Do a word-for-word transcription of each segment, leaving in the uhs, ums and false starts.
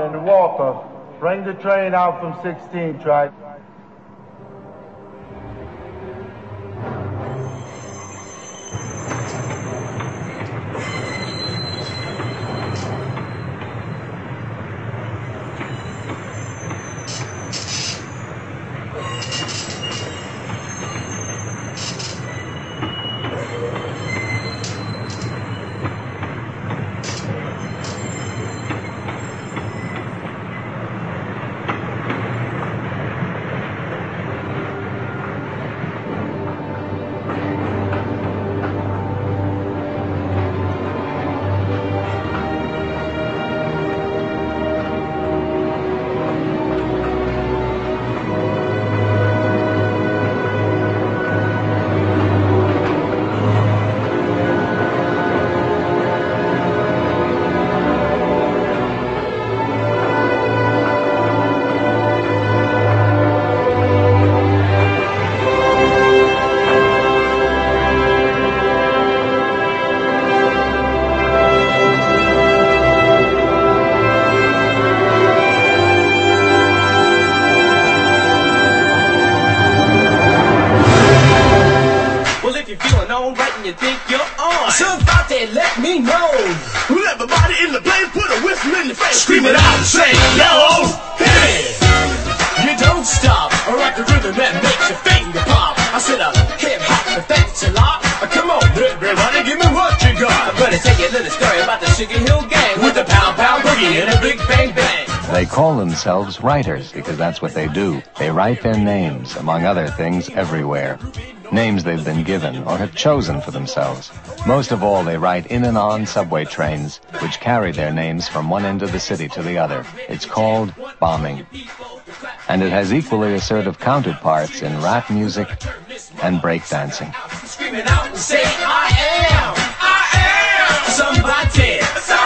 and Walker, bring the train out from sixteen track. You think you're on? Somebody let me know. Well, everybody in the place put a whistle in your face. Scream it out and say, yo, hey! You don't stop. I rock the rhythm that makes your finger pop. I said a hip hop, but that's a lot. Come on, everybody, give me what you got. I'm gonna tell you a little story about the Sugar Hill Gang with a pound pound boogie and a big bang bang. They call themselves writers because that's what they do. They write their names, among other things, everywhere. Names they've been given or have chosen for themselves. Most of all, they write in and on subway trains, which carry their names from one end of the city to the other. It's called bombing. And it has equally assertive counterparts in rap music and breakdancing. Screaming out and say, I am, I am somebody,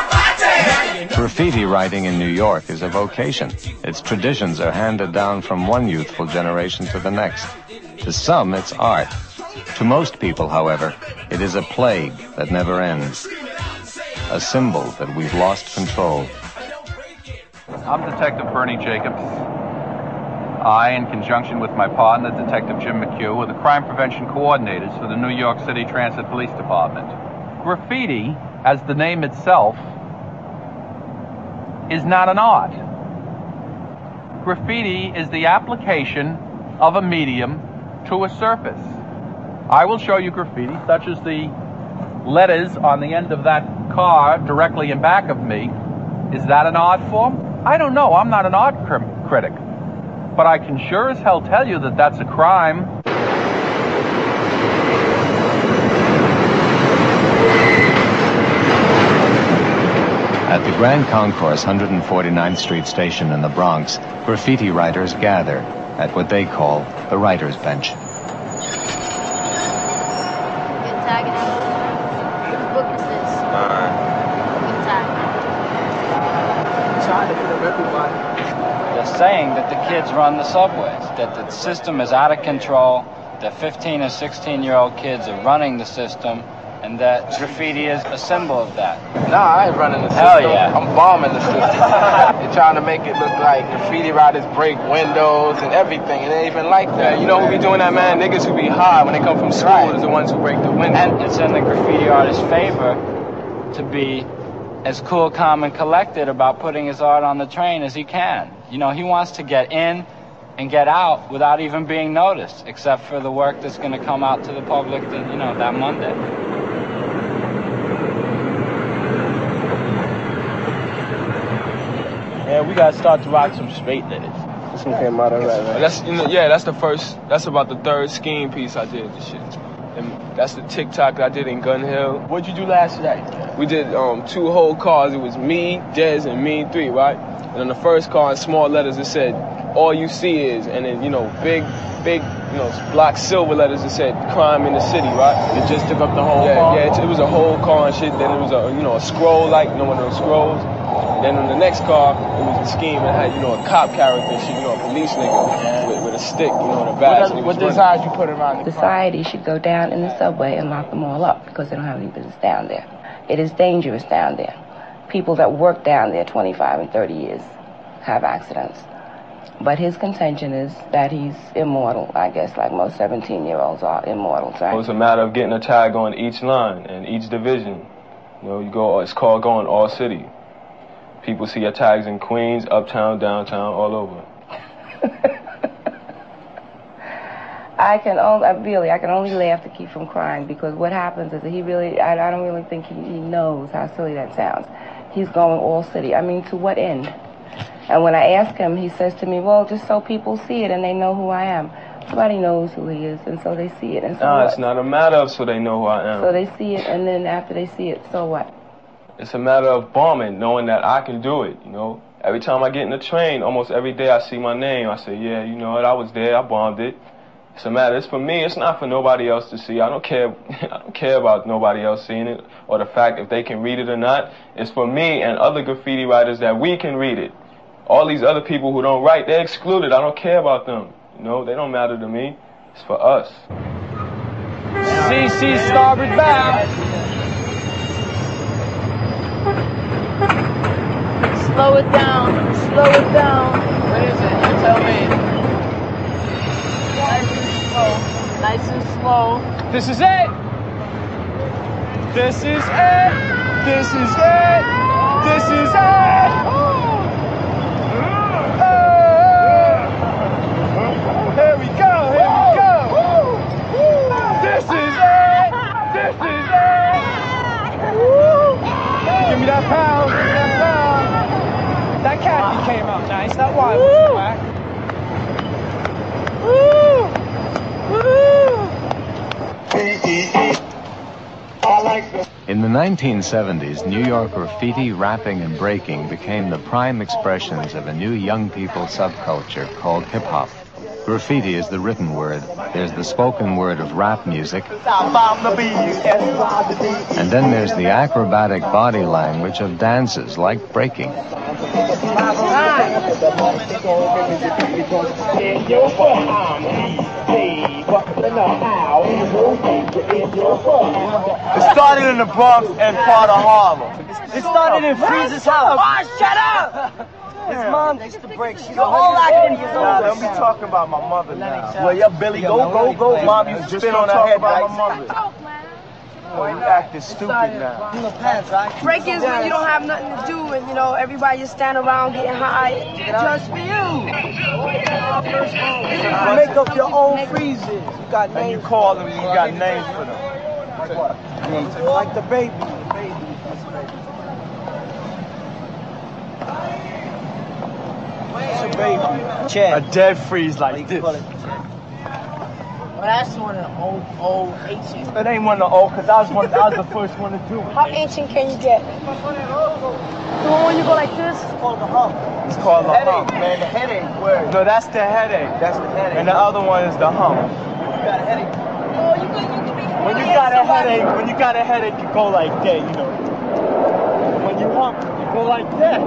somebody. Graffiti writing in New York is a vocation. Its traditions are handed down from one youthful generation to the next. To some, it's art. To most people, however, it is a plague that never ends. A symbol that we've lost control. I'm Detective Bernie Jacobs. I, in conjunction with my partner, Detective Jim McHugh, are the crime prevention coordinators for the New York City Transit Police Department. Graffiti, as the name itself, is not an art. Graffiti is the application of a medium to a surface. I will show you graffiti, such as the letters on the end of that car directly in back of me. Is that an art form? I don't know. I'm not an art cr- critic. But I can sure as hell tell you that that's a crime. At the Grand Concourse one hundred forty-ninth Street station in the Bronx, graffiti writers gather at what they call the writer's bench. Get tagged in. Whose book is this? Alright. Get tagged. Trying to put up everybody. They're saying that the kids run the subways, that the system is out of control, that fifteen and sixteen-year-old kids are running the system, and that graffiti is a symbol of that. Nah, I ain't running the system. Hell yeah. I'm bombing the system. They're trying to make it look like graffiti writers break windows and everything. It ain't even like that. Yeah, you know who be doing that, man? Niggas who be high when they come from school Right. is the ones who break the window. And it's in the graffiti artist's favor to be as cool, calm, and collected about putting his art on the train as he can. You know, he wants to get in and get out without even being noticed, except for the work that's going to come out to the public, that, you know, that Monday. Yeah, we gotta start to rock some straight letters. This one came out alright, right? That's you know, yeah, that's the first. That's about the third scheme piece I did. This shit, and that's the TikTok that I did in Gun Hill. What'd you do last night? We did um, two whole cars. It was me, Dez, and Mean Three, right? And on the first car, in small letters, it said, "All you see is," and then you know, big, big, you know, block silver letters, it said, "Crime in the city," right? It just took up the whole Yeah, car? yeah. It, it was a whole car and shit. Then it was a, you know, a scroll, like you know, one of those scrolls. Then on the next car, it was a scheme and had, you know, a cop character and shit, you know, a police nigga with, with a stick, you know, and a badge. What, what designs you put around the car? Society should go down in the subway and lock them all up because they don't have any business down there. It is dangerous down there. People that work down there twenty-five and thirty years have accidents. But his contention is that he's immortal, I guess, like most seventeen-year-olds are immortals, right? So it's a matter of getting a tag on each line and each division. You know, you go. It's called going all city. People see your tags in Queens, uptown, downtown, all over. I can only, really, I can only laugh to keep from crying, because what happens is that he really, I, I don't really think he, he knows how silly that sounds. He's going all city. I mean, to what end? And when I ask him, he says to me, well, just so people see it and they know who I am. Somebody knows who he is, and so they see it. And so nah, what? It's not a matter of so they know who I am. So they see it, and then after they see it, so what? It's a matter of bombing, knowing that I can do it, you know. Every time I get in the train, almost every day I see my name. I say, yeah, you know what, I was there, I bombed it. It's a matter, it's for me, it's not for nobody else to see. I don't care, I don't care about nobody else seeing it, or the fact if they can read it or not. It's for me and other graffiti writers that we can read it. All these other people who don't write, they're excluded. I don't care about them. You know, they don't matter to me. It's for us. C C starboard bow. Slow it down. Slow it down. What is it? You tell me. Nice and slow. Nice and slow. This is it. This is it. This is it. This is it. Here we go, here we go. This is it. This is it. Give me that pound, give me that pound. That khaki came out nice, that wine was black. In the nineteen seventies, New York graffiti, rapping, and breaking became the prime expressions of a new young people subculture called hip-hop. Graffiti is the written word. There's the spoken word of rap music. And then there's the acrobatic body language of dances like breaking. It started in the Bronx and part of Harlem. It started in Freeze's house. Oh, shut up! His mom used to break. She's a whole lot of years old. Nah, don't be talking about my mother now. Well, yeah, Billy, go, go, go. Mom used to spin on her head about like my mother. Boy, you acting stupid now. Break is when you don't have nothing to do and, you know, everybody just stand around getting high just for you. You make up your own freezes. You got names. And you call them, you got names for them. Like the baby. It's a baby. A dead freeze like this. Well, that's one of the old, old ancient. It ain't one of the old, because I was one, I was the first one to do it. How ancient can you get? The one when you go like this? It's called the hump. It's called the hump. Man, the headache word. No, that's the headache. That's the headache. And the other one is the hump. You got a headache. Oh, you could, you could be When you got a headache, when you got a headache, you go like that, you know. When you hump, you go like that.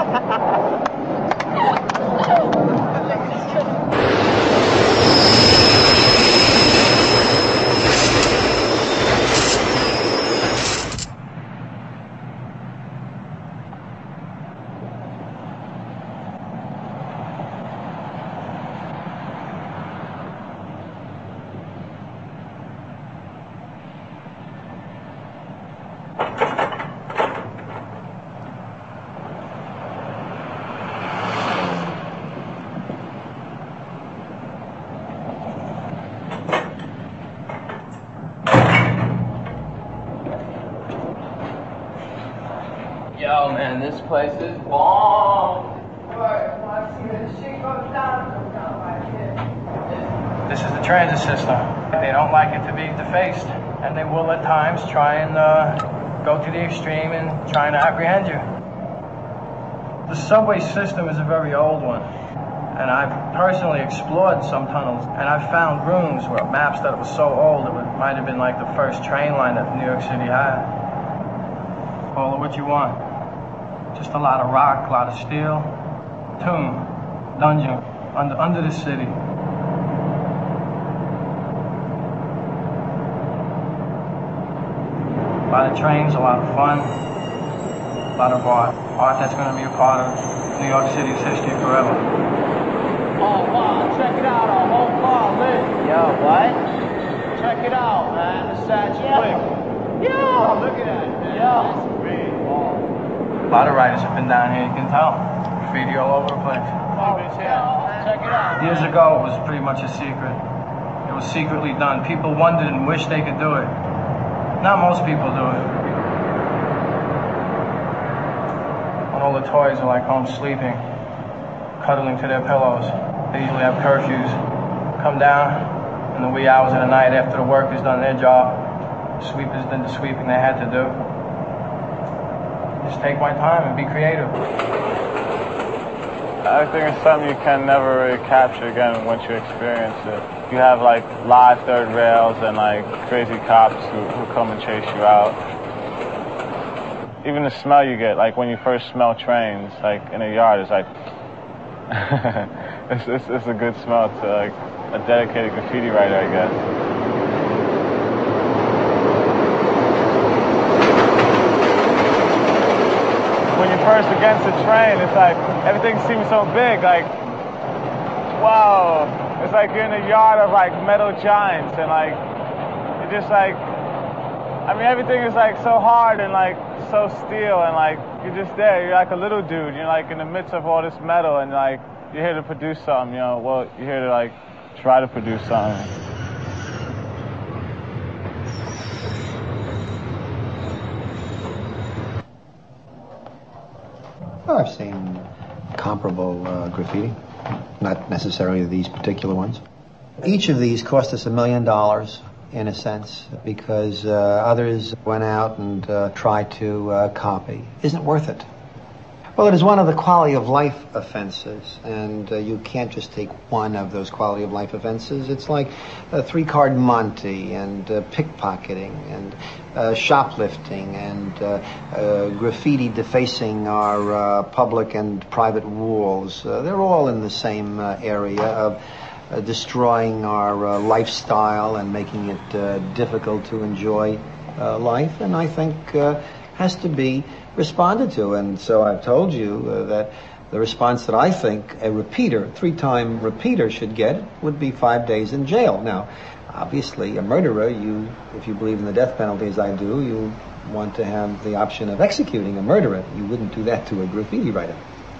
Yo, man, this place is bomb. This is the transit system. They don't like it to be defaced, and they will at times try and uh, go to the extreme and trying to apprehend you. The subway system is a very old one, and I've personally explored some tunnels, and I've found rooms where maps that were so old it would, might have been like the first train line that New York City had. Call it what you want. Just a lot of rock, a lot of steel. Tomb, dungeon, under, under the city. A lot of trains, a lot of fun, a lot of art. Art that's going to be a part of New York City's history forever. Oh, wow, check it out, our whole car lit. Yo, what? Check it out, man. The Satch Quick. Yo, look at that, man. Yo. That's great. Oh. A lot of riders have been down here, you can tell. Graffiti all over the place. Oh, yeah. Check it out. Years ago, it was pretty much a secret. It was secretly done. People wondered and wished they could do it. Now most people do it. When all the toys are like home sleeping, cuddling to their pillows. They usually have curfews. Come down in the wee hours of the night after the workers done their job. Sweepers did the sweeping they had to do. Just take my time and be creative. I think it's something you can never really capture again once you experience it. You have like live third rails and like crazy cops who, who come and chase you out. Even the smell you get, like when you first smell trains, like in a yard, it's like it's, it's it's a good smell to like a dedicated graffiti writer, I guess. When you're first against a train, it's like everything seems so big, like wow, it's like you're in a yard of like metal giants, and like you're just like, I mean, everything is like so hard and like so steel, and like you're just there, you're like a little dude, you're like in the midst of all this metal, and like you're here to produce something, you know, well, you're here to like try to produce something. Well, I've seen comparable uh, graffiti, not necessarily these particular ones. Each of these cost us a million dollars, in a sense, because uh, others went out and uh, tried to uh, copy. Isn't worth it. Well, it is one of the quality of life offenses, and uh, you can't just take one of those quality of life offenses. It's like uh, three-card Monte and uh, pickpocketing and uh, shoplifting and uh, uh, graffiti defacing our uh, public and private walls. Uh, they're all in the same uh, area of uh, destroying our uh, lifestyle and making it uh, difficult to enjoy uh, life, and I think uh, has to be responded to. And so I've told you uh, that the response that I think a repeater, three-time repeater should get would be five days in jail. Now, obviously, a murderer, you, if you believe in the death penalty as I do, you want to have the option of executing a murderer. You wouldn't do that to a graffiti writer.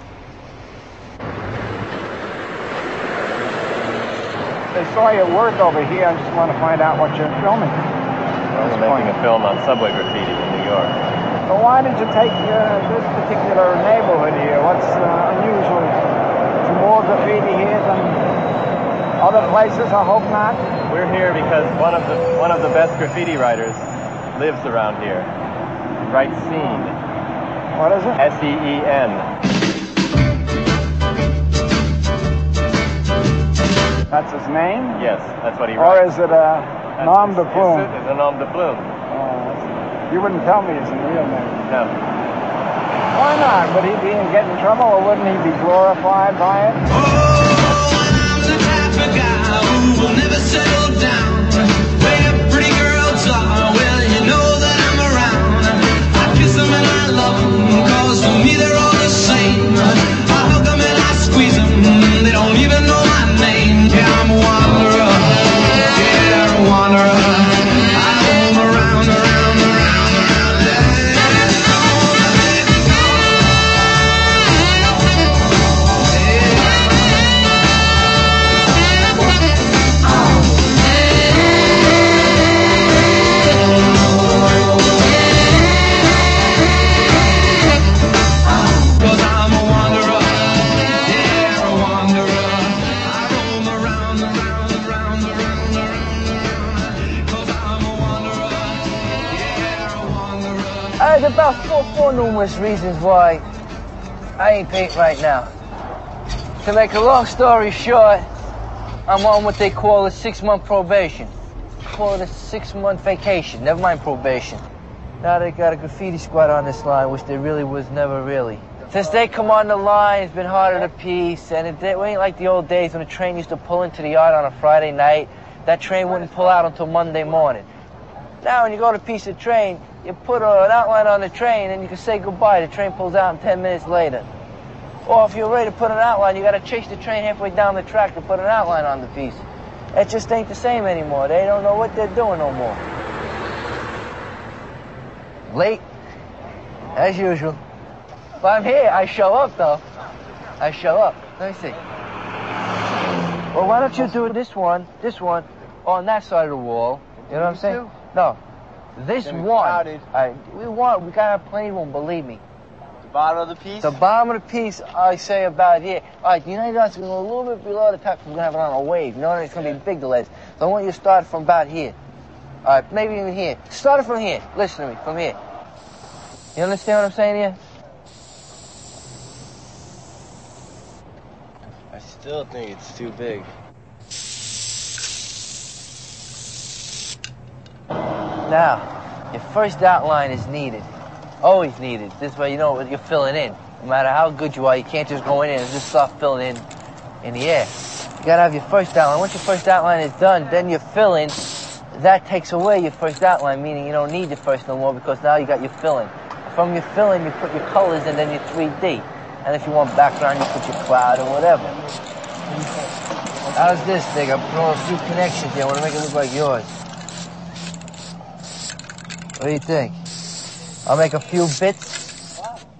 They saw your work over here and just want to find out what you're filming. Well, we're making a film on subway graffiti in New York. So why did you take uh, this particular neighborhood here? What's uh, unusual? Is more graffiti here than other places? I hope not. We're here because one of the one of the best graffiti writers lives around here. He writes scene. What is it? S E E N. That's his name? Yes, that's what he Or writes. is it a nom de plume? It's a nom de plume. You wouldn't tell me his real name. No. Why not? Would he be in get in trouble, or wouldn't he be glorified by it? Oh, I'm the type of guy who will never settle down. Where pretty girls are, well, you know that I'm around. I kiss them and I love them, cause for me they're all the same. I hug them and I squeeze them, they don't even know my name. Yeah, I'm a wanderer, yeah, a wanderer. I roam around, around, around. There's about four, four numerous reasons why I ain't paint right now. To make a long story short, I'm on what they call a six-month probation. Call it a six-month vacation, never mind probation. Now they got a graffiti squad on this line, which there really was never really. Since they come on the line, it's been harder to piece, and it, it ain't like the old days when a train used to pull into the yard on a Friday night. That train wouldn't pull out until Monday morning. Now when you go to piece a train, you put a, an outline on the train and you can say goodbye. The train pulls out in ten minutes later. Or if you're ready to put an outline, you got to chase the train halfway down the track to put an outline on the piece. It just ain't the same anymore. They don't know what they're doing no more. Late, as usual. But I'm here. I show up, though. I show up. Let me see. Well, why don't you do this one, this one, on that side of the wall? You know what I'm saying? No. This one. I, we want, we got plenty of room, believe me. The bottom of the piece? The bottom of the piece, I say about here. All right, you know that's going to go a little bit below the top. We're going to have it on a wave. You know, it's going to be big delays. So I want you to start from about here. All right, maybe even here. Start it from here. Listen to me, from here. You understand what I'm saying here? I still think it's too big. Now, your first outline is needed. Always needed. This way you know what you're filling in. No matter how good you are, you can't just go in and just start filling in in the air. You gotta have your first outline. Once your first outline is done, then you fill in. That takes away your first outline, meaning you don't need your first no more because now you got your filling. From your filling, you put your colors and then your three D. And if you want background, you put your cloud or whatever. How's this thing? I'm throwing a few connections here. I want to make it look like yours. What do you think? I'll make a few bits.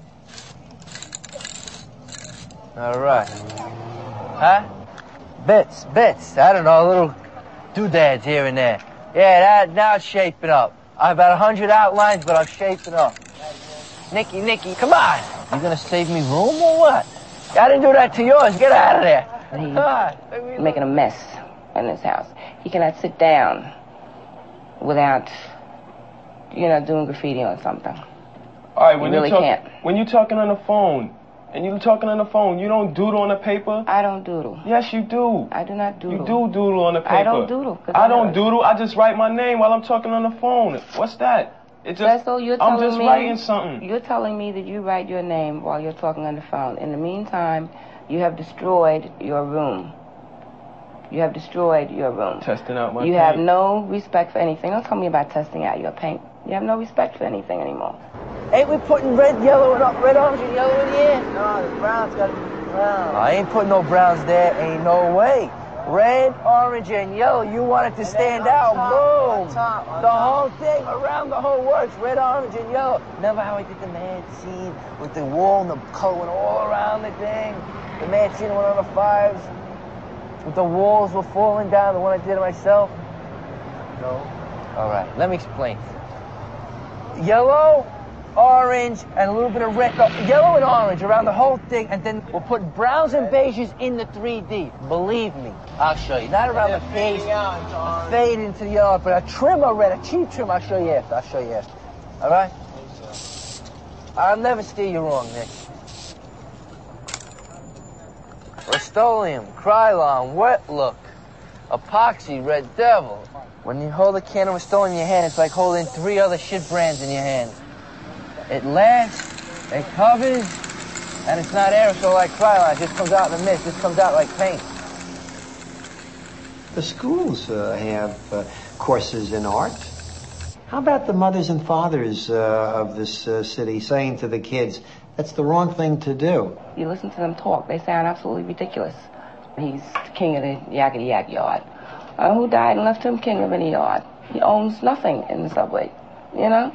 All right. Huh? Bits, bits. I don't know, little doodads here and there. Yeah, that, now it's shaping up. I have about a hundred outlines, but I'm shaping up. Nicky, Nicky, come on. You gonna save me room or what? I didn't do that to yours. Get out of there. He's ah, making a mess in this house. He cannot sit down without, you know, doing graffiti on something. All right, when you really you talk, can't. When you're talking on the phone, and you're talking on the phone, you don't doodle on the paper? I don't doodle. Yes, you do. I do not doodle. You do doodle on the paper. I don't doodle. I don't doodle. I just write my name while I'm talking on the phone. What's that? It just, That's all you're telling I'm just me, writing something. You're telling me that you write your name while you're talking on the phone. In the meantime, you have destroyed your room. You have destroyed your room. Testing out my You paint. have no respect for anything. Don't tell me about testing out your paint. You have no respect for anything anymore. Ain't we putting red, yellow, and red, orange, and yellow in here? No, the brown's got to be brown. I ain't putting no browns there. Ain't no way. Red, orange, and yellow. You want it to stand out. Boom. The whole thing around the whole works. Red, orange, and yellow. Remember how I did the mad scene with the wall and the color went all around the thing? The mad scene went on the fives. With the walls were falling down. The one I did it myself. No. All right. Let me explain. Yellow, orange, and a little bit of red. No, yellow and orange around the whole thing, and then we'll put browns and beiges in the three D. Believe me, I'll show you. Not around the face, fade into the yellow, but a trim of red, a cheap trim. I'll show you after. I'll show you after. All right? I'll never steer you wrong, Nick. Rust-Oleum, Krylon, Wet Look, Epoxy, Red Devil. When you hold a can of Rust-Oleum in your hand, it's like holding three other shit brands in your hand. It lasts, it covers, and it's not aerosol like Krylon. It just comes out in the mist. It just comes out like paint. The schools uh, have uh, courses in art. How about the mothers and fathers uh, of this uh, city saying to the kids, that's the wrong thing to do? You listen to them talk. They sound absolutely ridiculous. He's the king of the yakety yak yard. Uh, who died and left him king of any yard? He owns nothing in the subway, you know?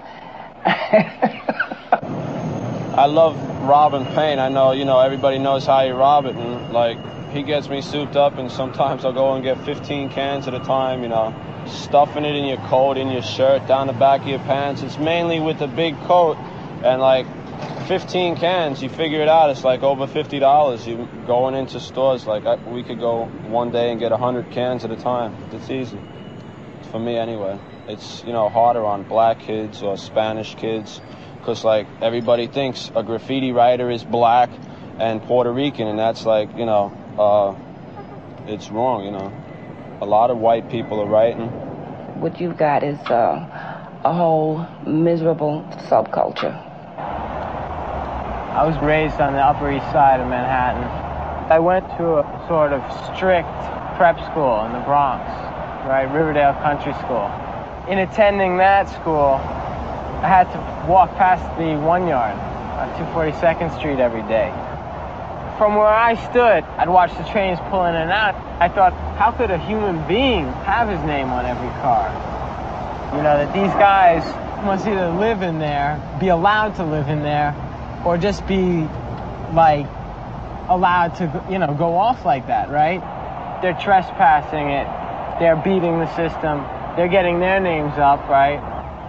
I love robbing paint. I know, you know, everybody knows how you rob it, and like, he gets me souped up, and sometimes I'll go and get fifteen cans at a time, you know, stuffing it in your coat, in your shirt, down the back of your pants. It's mainly with the big coat, and like, fifteen cans, you figure it out, it's like over fifty dollars. You going into stores, like, I, we could go one day and get one hundred cans at a time. It's easy. For me, anyway. It's, you know, harder on black kids or Spanish kids, because, like, everybody thinks a graffiti writer is black and Puerto Rican, and that's, like, you know, uh, it's wrong, you know. A lot of white people are writing. What you've got is uh, a whole miserable subculture. I was raised on the Upper East Side of Manhattan. I went to a sort of strict prep school in the Bronx, right, Riverdale Country School. In attending that school, I had to walk past the one yard on two forty-second Street every day. From where I stood, I'd watch the trains pulling in and out. I thought, how could a human being have his name on every car? You know, that these guys must either live in there, be allowed to live in there, or just be, like, allowed to, you know, go off like that, right? They're trespassing it. They're beating the system. They're getting their names up, right?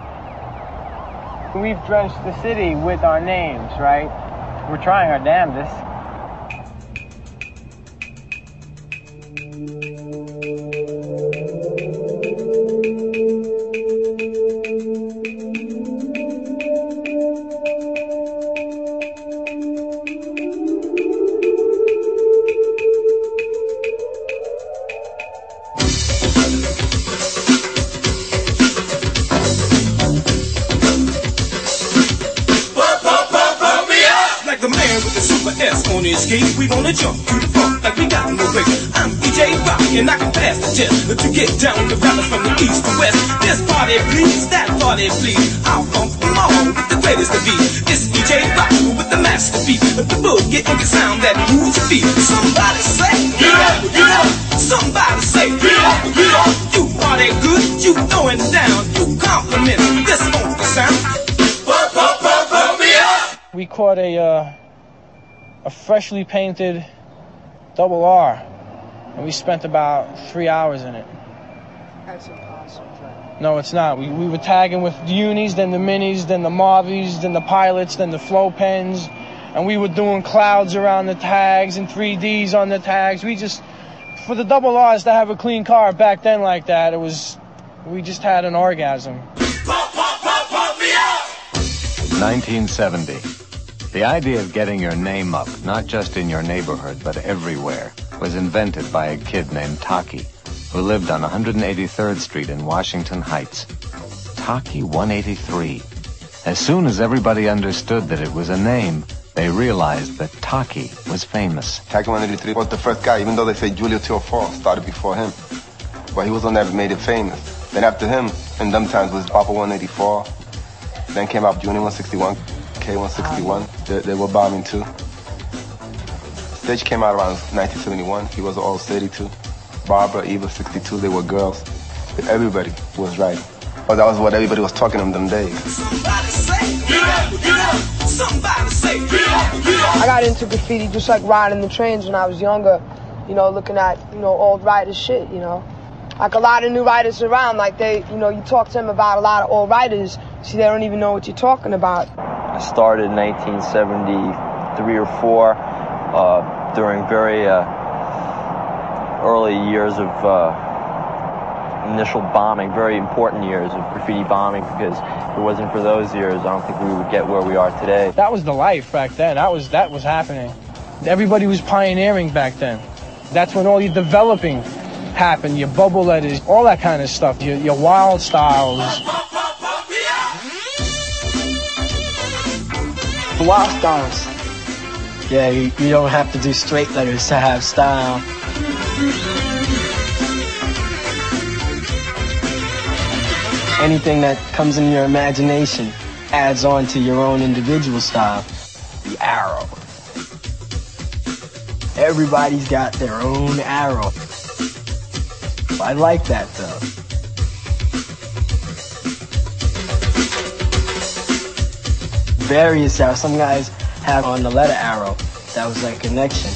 We've drenched the city with our names, right? We're trying our damnedest. We wanna jump to the front like we got no break. I'm D J Rock and I can pass the jet to get down the rappers from the east to west. This party please, that party please. I'll funk them all with the greatest of beats. It's D J Rock with the masterpiece, the boogie and the sound that moves your feet. Somebody say, get up, get up. Somebody say, get up, get up. You party good, you throwing down, you compliment this funky sound. Pump, pump, pump, pump me up. We caught a uh, a freshly painted double R, and we spent about three hours in it. That's impossible. No, it's not. We, we were tagging with the unis, then the minis, then the Marvies, then the pilots, then the flow pens, and we were doing clouds around the tags and three Ds on the tags. We just, for the double R's to have a clean car back then like that, it was, we just had an orgasm. Pump, pump, pump, pump me up. nineteen seventy. The idea of getting your name up, not just in your neighborhood, but everywhere, was invented by a kid named Taki, who lived on one hundred eighty-third Street in Washington Heights. Taki one eighty-three. As soon as everybody understood that it was a name, they realized that Taki was famous. Taki one eighty-three was the first guy, even though they say Julio Teoforo started before him. But he was the one that made it famous. Then after him, in them times, was Papa one eighty-four. Then came up Junior one sixty-one. K one sixty-one, they, they were bombing too. Stage came out around nineteen seventy-one. He was all city too. Barbara, Eva, sixty-two, they were girls. Everybody was right. But that was what everybody was talking in them days. Somebody say, get up, get up. Somebody say, get up, get up. I got into graffiti just like riding the trains when I was younger, you know, looking at, you know, old writers shit, you know. Like a lot of new writers around, like they, you know, you talk to them about a lot of old writers, see, they don't even know what you're talking about. I started in nineteen seventy-three or four uh, during very uh, early years of uh, initial bombing, very important years of graffiti bombing, because if it wasn't for those years, I don't think we would get where we are today. That was the life back then. That was that was happening. Everybody was pioneering back then. That's when all your developing happened, your bubble letters, all that kind of stuff, your, your wild styles. Wild styles. Yeah, you, you don't have to do straight letters to have style. Anything that comes in your imagination adds on to your own individual style. The arrow. Everybody's got their own arrow. I like that though. Various arrows. Some guys have on the letter arrow. That was their connection.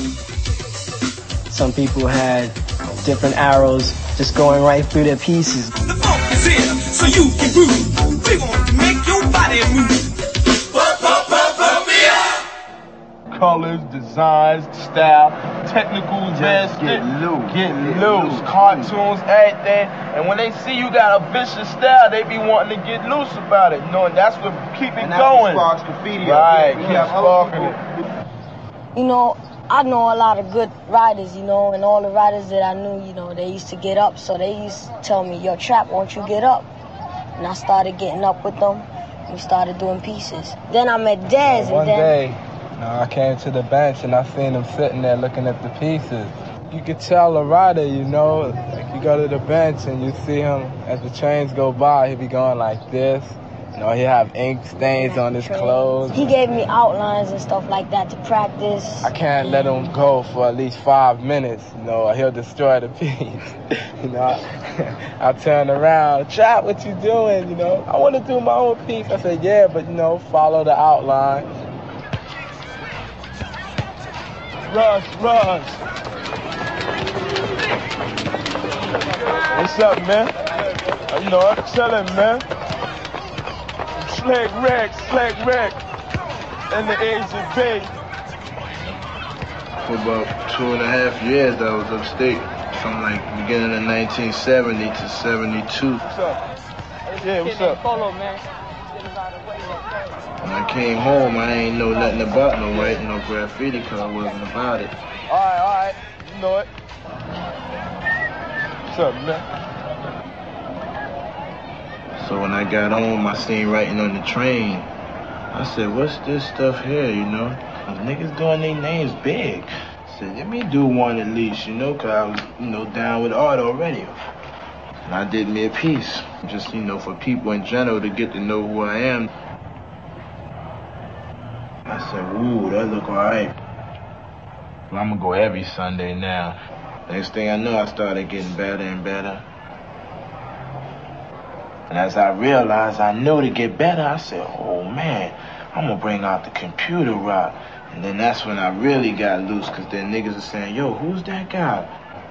Some people had different arrows just going right through their pieces. The funk is here, so you can groove. We want to make your body move. Bump, bump, bump, bump me up. Colors, designs, style, technical advancement. Get loose. Get loose. loose. Cartoons, everything. And when they see you got a vicious style, they be wanting to get loose about it. You know, and that's what keep it and going. Sparks graffiti. Right, keep sparking it. You know, I know a lot of good writers, you know, and all the writers that I knew, you know, they used to get up. So they used to tell me, yo, Trap, won't you get up? And I started getting up with them. We started doing pieces. Then I met Dez, and One then... day, you know, I came to the bench and I seen him sitting there looking at the pieces. You could tell a writer, you know, like you go to the bench and you see him as the trains go by, he be going like this, You know, he have ink stains on his clothes. He gave me outlines and stuff like that to practice. I can't let him go for at least five minutes. You know, or he'll destroy the piece. You know, I, I turn around, Chop, what you doing? You know, I want to do my own piece. I said, yeah, but you know, follow the outline. Rush, rush. What's up, man? You know, I'm chilling, man. Slick Rick, Slick Rick, in the Asian Bay. For about two and a half years, I was upstate, from like beginning of nineteen seventy to seventy-two. What's up? Yeah, what's up? When I came home, I ain't know nothing about no writing, no graffiti, because I wasn't about it. All right, all right, you know it. What's up, man? So when I got home, I seen writing on the train. I said, what's this stuff here, you know? Niggas doing their names big. I said, let me do one at least, you know, because I was, you know, down with art already. And I did me a piece, just, you know, for people in general to get to know who I am. I said, ooh, that look all right. Well, I'm going to go every Sunday now. Next thing I know, I started getting better and better. And as I realized I knew to get better, I said, oh man, I'm gonna bring out the computer rock. And then that's when I really got loose, because then niggas are saying, yo, who's that guy?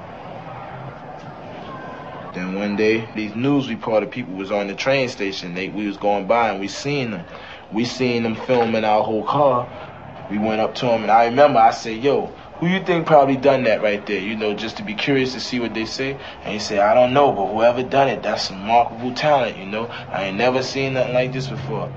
Then one day, these news reporter people was on the train station. They, we was going by and we seen them. We seen them filming our whole car. We went up to them and I remember I said, yo, who you think probably done that right there? You know, just to be curious to see what they say. And he said, I don't know, but whoever done it, that's some remarkable talent, you know. I ain't never seen nothing like this before.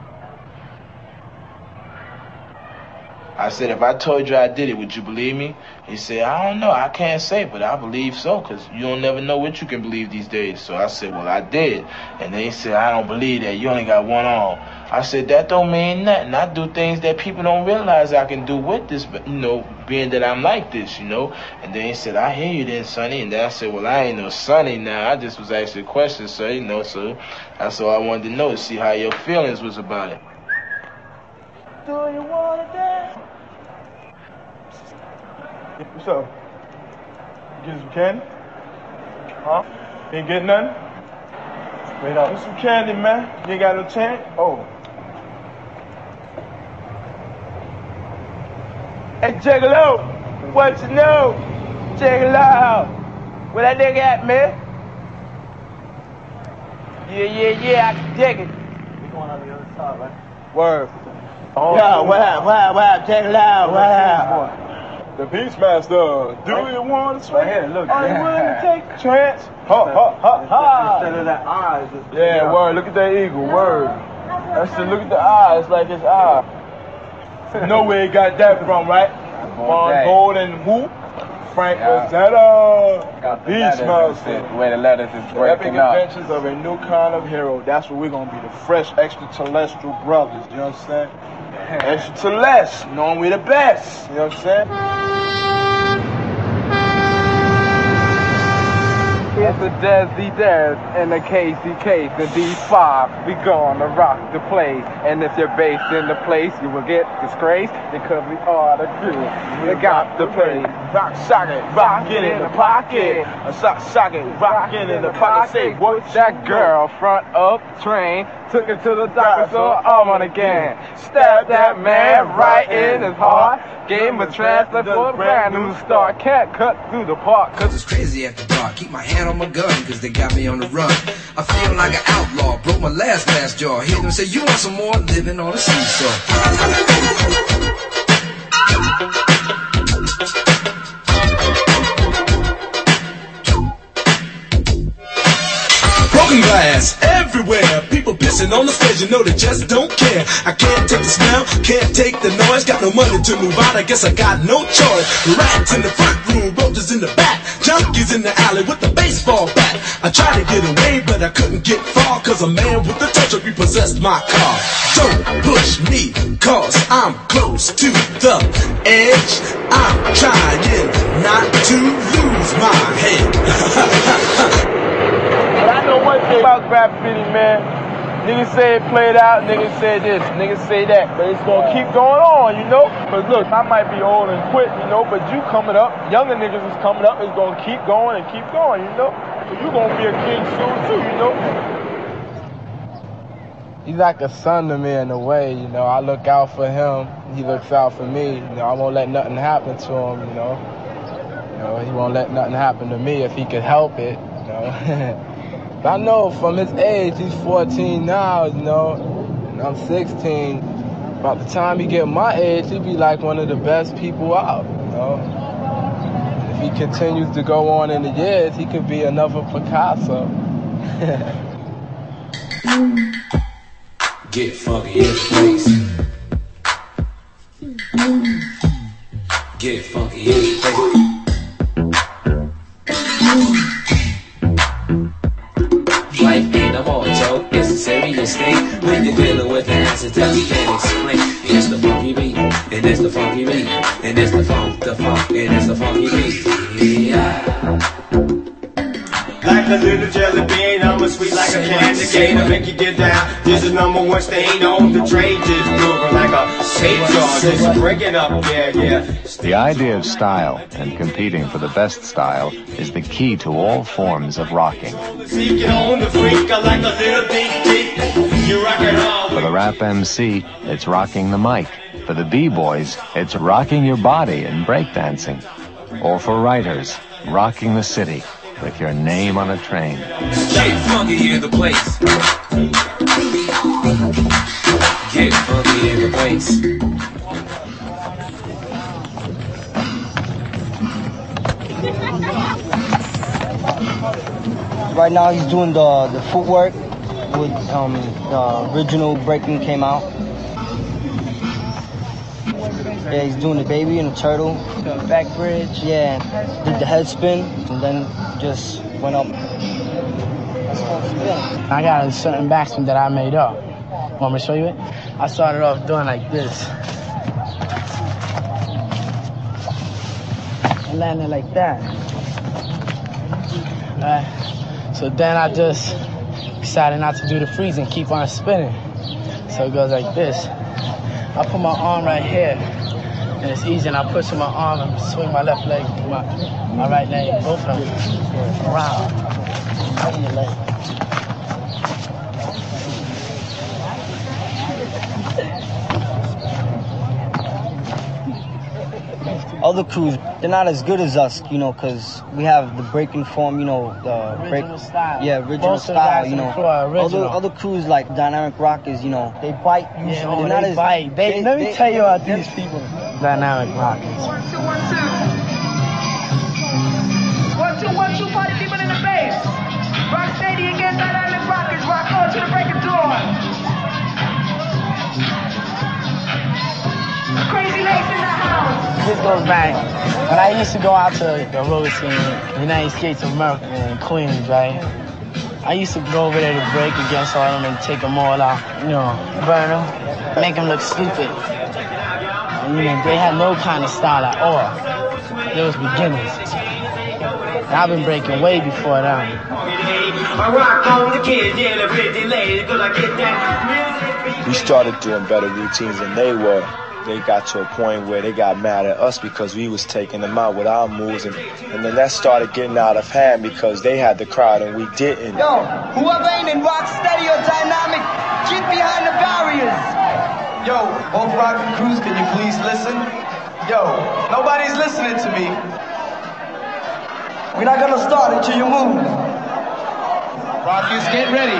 I said, if I told you I did it, would you believe me? He said, I don't know, I can't say, but I believe so, because you don't never know what you can believe these days. So I said, well, I did. And then he said, I don't believe that, you only got one arm. I said, that don't mean nothing. I do things that people don't realize I can do with this, but, you know, being that I'm like this, you know. And then he said, I hear you then, Sonny. And then I said, well, I ain't no Sonny now. I just was asking a question, sir, you know, so that's all I wanted to know, to see how your feelings was about it. Do you want to dance? What's up? You get some candy? Huh? You ain't get nothing? Wait up. Get some candy, man. You ain't got no change? Oh. Hey, check it out. What you know? Check it out. Where that nigga at, man? Yeah, yeah, yeah, I can dig it. We're going on the other side, right? Word. Oh, yeah, what up, what up, what up? Check it out, what up? The Beachmaster. Do right. You want to swing? Right here, look. Are you willing to take a chance? Ha, ha, ha, ha. Instead of that eyes. Yeah, yeah, word. Look at that eagle, word. That's the, look at the eyes, like his eye. Know where he got that from, right? Von Gold and who? Frank Rosetta. Beachmaster. The way the letters is breaking Epic up. Adventures of a New Kind of Hero. That's what we're going to be, the fresh extraterrestrial brothers. You know what I'm saying? Extra to less, knowing we the best. You know what I'm saying? It's the Desi Des and the K C K, the D five. We gonna rock the place. And if you're based in the place, you will get disgraced because we are the crew. We got the place. Rock socket, rock it in the pocket. A sock socket, rock it in the pocket. Say what? That girl front of train took it to the doctor, so I'm on again. Stabbed that man right in his heart. Gave him a transplant for a brand new start. Can't cut through the park. Cause it's crazy after dark. Keep my hand on my gun, cause they got me on the run. I feel like an outlaw. Broke my last glass jaw. Hear them say, you want some more? Living on a seesaw. Broken glass everywhere. People pissing on the stage, you know they just don't care. I can't take the smell, can't take the noise. Got no money to move out, I guess I got no choice. Rats in the front room, roaches in the back. Junkies in the alley with the baseball bat. I tried to get away, but I couldn't get far, cause a man with a touch of repossessed my car. Don't push me, cause I'm close to the edge. I'm trying not to lose my head. But I know one thing about graffiti, man. Niggas say it played out, niggas say this, niggas say that, but it's gonna keep going on, you know? Cause look, I might be old and quit, you know, but you coming up, younger niggas is coming up, it's gonna keep going and keep going, you know? So you gonna be a king soon too, you know? He's like a son to me in a way, you know. I look out for him, he looks out for me. You know, I won't let nothing happen to him, you know. You know, he won't let nothing happen to me if he could help it, you know. But I know from his age, he's fourteen now, you know, and I'm sixteen. By the time he get my age, he'll be like one of the best people out, you know. And if he continues to go on in the years, he could be another Picasso. Get funky in the place. Get funky in the place. Life ain't a more joke, it's a serious thing. When you're dealing with the answers that you can't explain. It's the funky beat, and it's the funky beat, and it's the funk, the funk, and it's the funky beat. Yeah. Like a little jelly bean, I'm a sweet like a candy cane. I make you get down. This is number one stain on the trade. Just moving like a safe jar. Just breaking up, yeah, yeah. The idea of style and competing for the best style is the key to all forms of rocking. For the rap M C, it's rocking the mic. For the B-boys, it's rocking your body and breakdancing. Or for writers, rocking the city with your name on a train. Get funky in the place. Get funky in the place. Right now he's doing the, the footwork with um, the original breaking came out. Yeah, he's doing the baby and the turtle. The back bridge. Yeah, did the head spin and then just went up. I got a certain backspin that I made up. Want me to show you it? I started off doing like this. And landed like that. Right. So then I just decided not to do the freeze and keep on spinning. So it goes like this. I put my arm right here. And it's easy, and I push my arm and swing my left leg, my, my right leg, both of them around. Swing your leg. Other crews, they're not as good as us, you know, because we have the breaking form, you know, the original break, style. Yeah, original Most style, of the you know. crew are original. Other, other crews like Dynamic Rockers, you know, they bite usually. Yeah, oh, they're they not as, bite. They, they, let me they, tell you about these people. Dynamic Rockers. One, two, one, two. One, two, one, two, party people in the bass. Rock steady against Dynamic Rockers. Rock on to the break of dawn. Crazy Lace in the house. This goes back when I used to go out to the road scene, the United States of America in Queens, right? I used to go over there to break against all of them and take them all out, you know, burn them, make them look stupid. And, you know, they had no kind of style at all. They was beginners. And I've been breaking way before them. We started doing better routines than they were. They got to a point where they got mad at us because we was taking them out with our moves, and, and then that started getting out of hand because they had the crowd and we didn't. Yo, whoever ain't in rock steady or dynamic, get behind the barriers. Yo, both rockin' crews, can you please listen? Yo, nobody's listening to me. We're not gonna start until you move. Rockers, get ready.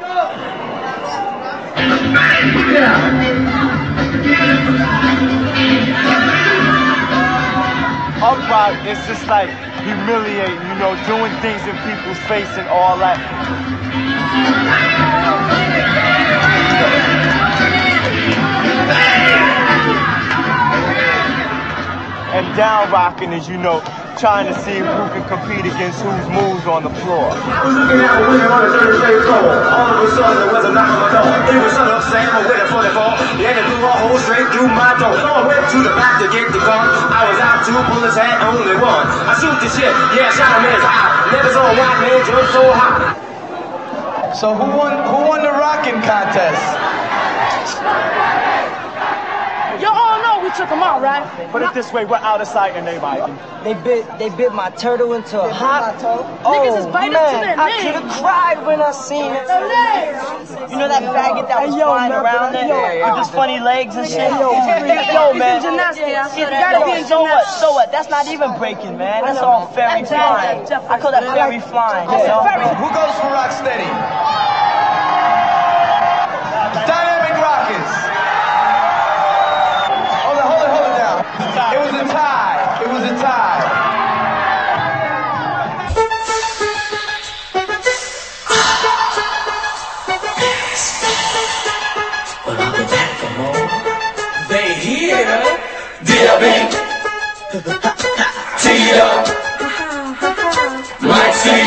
Uprock, it's just like humiliating, you know, doing things in people's face and all that. And down rocking is, you know, trying to see who can compete against whose moves on the floor. I was looking at a woman on the thirty-stage floor. All of a sudden there was a knock on my door. It was son of Sam, I waited for the fall. Yeah, they blew a hole straight through my door. So I went to the back to get the gun. I was out two bullets, had only one. I shoot the shit, yeah, shot him in his eye. Never saw a white man jump so high. So who won? Who won the rocking contest? You all know we took them out, right? Put it this way, we're out of sight and they biting. They bit. They bit my turtle into a hot. Oh Niggas is biting man, to their I names. could have cried when I seen it. You know that faggot that was Hey, yo, flying man, around there yo, yo. with his funny legs and shit? Hey, yo, Yo, man. Gymnastics. I saw You that. gotta be in so what? So what? That's not even breaking, man. That's all fairy flying. I call that fairy flying. You know? Who goes for Rocksteady? Dynamic Rockets. Hold it, hold it, hold it down. It was a tie. It was a tie. They here. D-O-B. T-O. Mike C.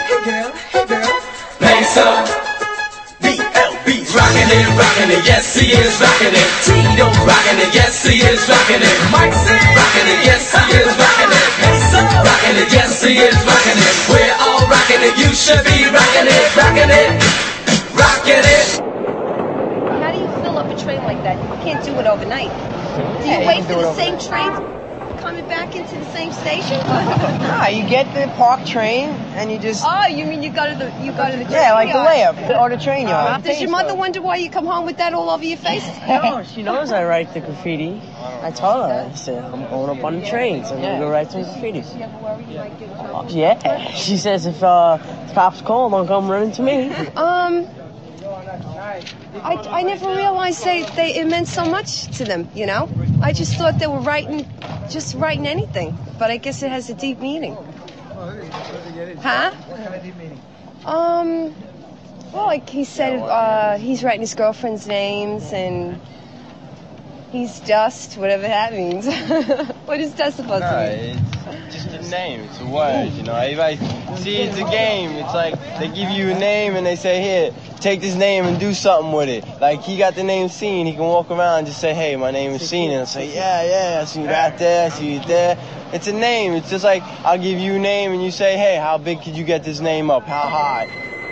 Mesa. B L B's rockin' it, rockin' it, yes he is rockin' it. Tito rockin' it, yes he is rockin' it. Mike C. Rockin' it, yes he is rockin' it. Mesa. Rockin' it, yes he is rockin' it. We're all rockin' it, you should be rockin' it, rockin' it, rockin' it. How do you fill up a train like that? You can't do it overnight. Do you wait for the same train coming back into the same station? Nah, you get the park train and you just. Oh, you mean you go to the you go to the train Yeah, like the yard. layup or the train yard. Does your mother wonder why you come home with that all over your face? No, she knows I write the graffiti. I told her, I said, I'm going up on the train, so I'm going to go write some graffiti. Oh, yeah, she says if uh, cops call, don't come running to me. Um, I, I never realized they, they it meant so much to them, you know? I just thought they were writing, just writing anything. But I guess it has a deep meaning. Huh? Um, well, like he said, uh, he's writing his girlfriend's names and he's dust, whatever that means. What is dust supposed No, to mean? it's just a name. It's a word, you know. Everybody, see, it's a game. It's like they give you a name and they say, here, take this name and do something with it. Like he got the name Scene. He can walk around and just say, hey, my name is Scene. And I'll say, yeah, yeah, I see you right there, I see you there. It's a name. It's just like I'll give you a name and you say, hey, how big could you get this name up? How high?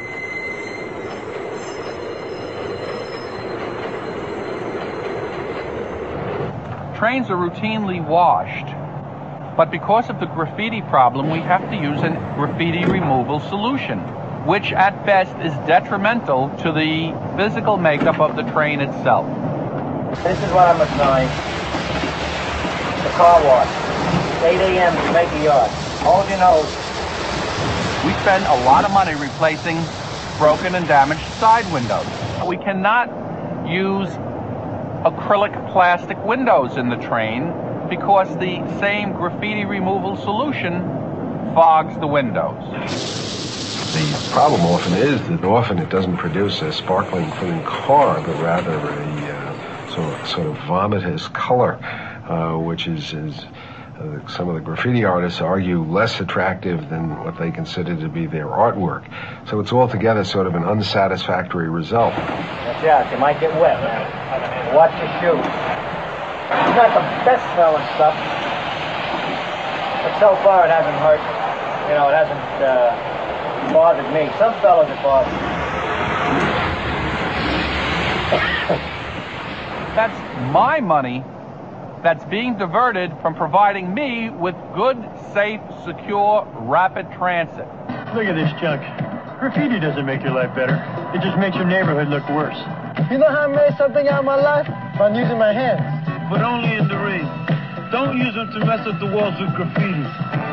Trains are routinely washed, but because of the graffiti problem, we have to use a graffiti removal solution, which at best is detrimental to the physical makeup of the train itself. This is what I'm assigned. The car wash. eight a.m. to make a yard. Hold your nose. We spend a lot of money replacing broken and damaged side windows. We cannot use acrylic plastic windows in the train because the same graffiti removal solution fogs the windows. The problem often is that often it doesn't produce a sparkling, clean car, but rather a uh, sort, of, sort of vomitous color, uh, which is, is uh, some of the graffiti artists argue less attractive than what they consider to be their artwork. So it's altogether sort of an unsatisfactory result. Watch out, you might get wet, man. Watch your shoes. It's not the best smelling stuff, but so far it hasn't hurt. You know, it hasn't uh, bothered me. Some fellows it bothers. That's my money that's being diverted from providing me with good, safe, secure, rapid transit. Look at this, Chuck. Graffiti doesn't make your life better. It just makes your neighborhood look worse. You know how I made something out of my life? By using my hands. But only in the rain. Don't use them to mess up the walls with graffiti.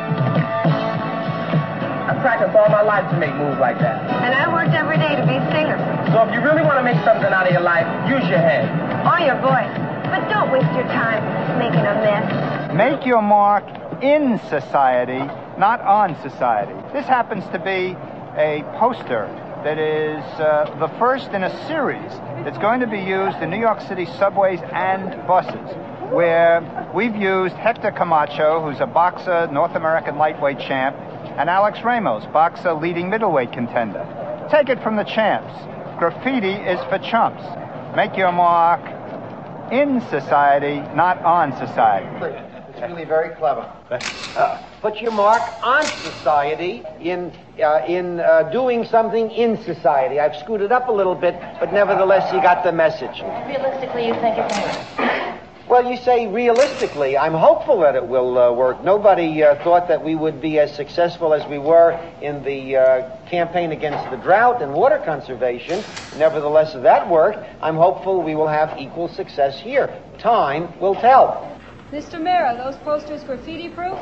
I practiced all my life to make moves like that. And I worked every day to be a singer. So if you really want to make something out of your life, use your head. Or your voice. But don't waste your time making a mess. Make your mark in society, not on society. This happens to be a poster that is uh, the first in a series that's going to be used in New York City subways and buses, where we've used Hector Camacho, who's a boxer, North American lightweight champ, and Alex Ramos, boxer, leading middleweight contender. Take it from the champs. Graffiti is for chumps. Make your mark in society, not on society. It's really very clever. Uh. put your mark on society in uh, in uh, doing something in society. I've screwed it up a little bit, but nevertheless, you got the message. Realistically, you think it can? Well, you say realistically. I'm hopeful that it will uh, work. Nobody uh, thought that we would be as successful as we were in the uh, campaign against the drought and water conservation. Nevertheless, that worked. I'm hopeful we will have equal success here. Time will tell. Mister Mayor, are those posters graffiti-proof?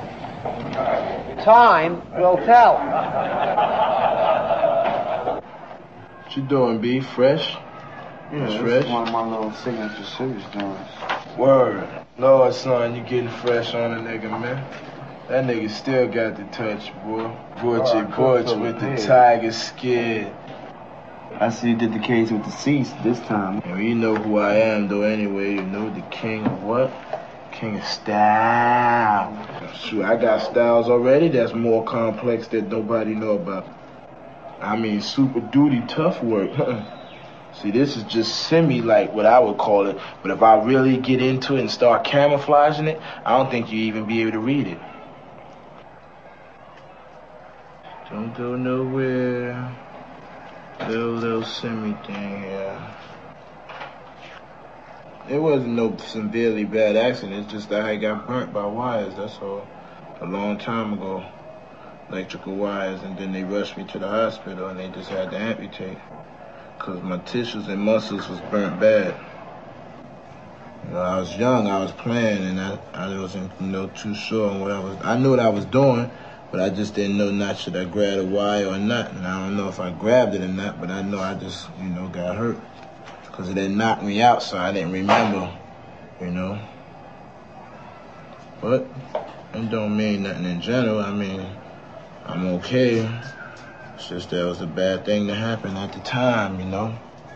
Time will tell. What you doing, B? Fresh? Yeah, It's that's fresh? one of my little signature series joints. Word. Lord, son, you getting fresh on a nigga, man. That nigga still got the touch, boy. Butchie, Butch with the tiger skin. I see you did the case with the cease this time. And you know who I am, though, anyway. You know the king of what? King of style. Shoot, I got styles already that's more complex that nobody know about. I mean, super duty tough work. See, this is just semi, like what I would call it. But if I really get into it and start camouflaging it, I don't think you even be able to read it. Don't go nowhere. Little, little semi thing here. It wasn't no severely bad accident. It's just that I got burnt by wires, that's all. A long time ago. Electrical wires, and then they rushed me to the hospital and they just had to amputate. Cause my tissues and muscles was burnt bad. You know, I was young, I was playing, and I, I wasn't, you know, too sure on what I was. I knew what I was doing, but I just didn't know not should I grab a wire or not. And I don't know if I grabbed it or not, but I know I just, you know, got hurt. Cause it had knocked me out, so I didn't remember, you know. But it don't mean nothing in general. I mean, I'm okay. It's just that it was a bad thing to happen at the time, you know.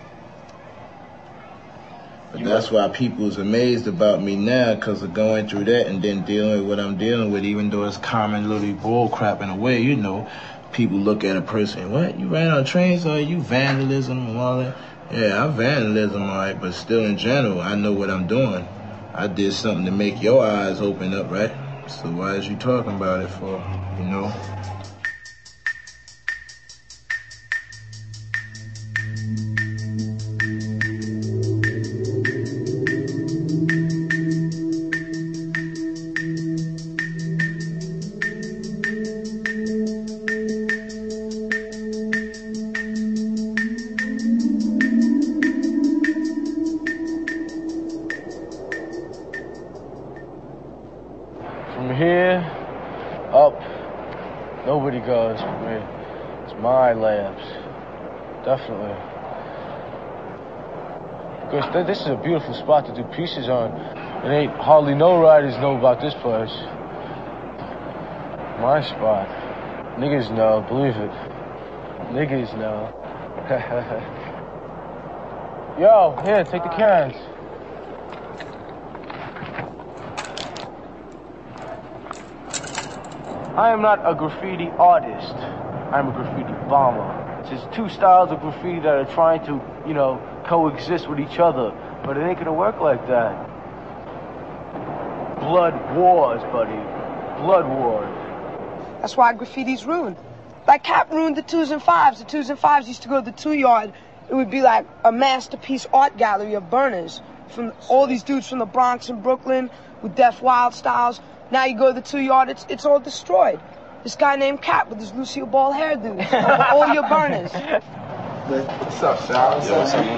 But that's why people's amazed about me now, because of going through that and then dealing with what I'm dealing with, even though it's common little bull crap in a way, you know. People look at a person, what, you ran on trains, or you vandalism and all that? Yeah, I'm vandalism, all right, but still in general, I know what I'm doing. I did something to make your eyes open up, right? So why is you talking about it for, you know? From here, up, nobody goes from me. It's my labs. Definitely. Because th this is a beautiful spot to do pieces on. It ain't hardly no riders know about this place. My spot. Niggas know, believe it. Niggas know. Yo, here, take the cans. I am not a graffiti artist. I'm a graffiti bomber. There's two styles of graffiti that are trying to, you know, coexist with each other, but it ain't gonna work like that. Blood wars, buddy. Blood wars. That's why graffiti's ruined. Like Cap ruined the twos and fives. The twos and fives used to go to the two yard. It would be like a masterpiece art gallery of burners from all these dudes from the Bronx and Brooklyn with Def Wild styles. Now you go to the two yard, it's it's all destroyed. This guy named Cap with his Lucille Ball hairdo. All your burners. What's up, Sal? What's up, man?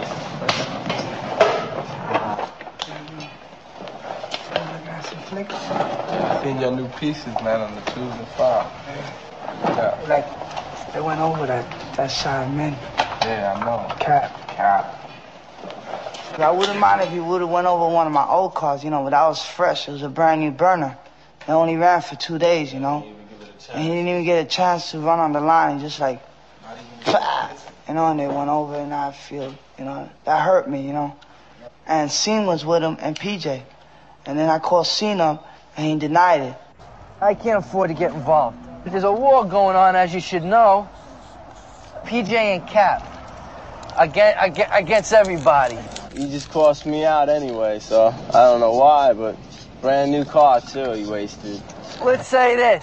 I seen your new pieces, man, on the twos and five. Yeah. Like, they went over that, that side men. Yeah, I know. Cap. Cap. I wouldn't mind if you would have went over one of my old cars, you know, but that was fresh. It was a brand new burner. It only ran for two days, you know. And he didn't even get a chance to run on the line, just like, you know, and they went over and I feel, you know, that hurt me, you know. And Scene was with him and P J. And then I called Scene up and he denied it. I can't afford to get involved. There's a war going on, as you should know. P J and Cap. Against, against everybody. You just cost me out anyway, so I don't know why, but brand new car too, you wasted. Let's say this.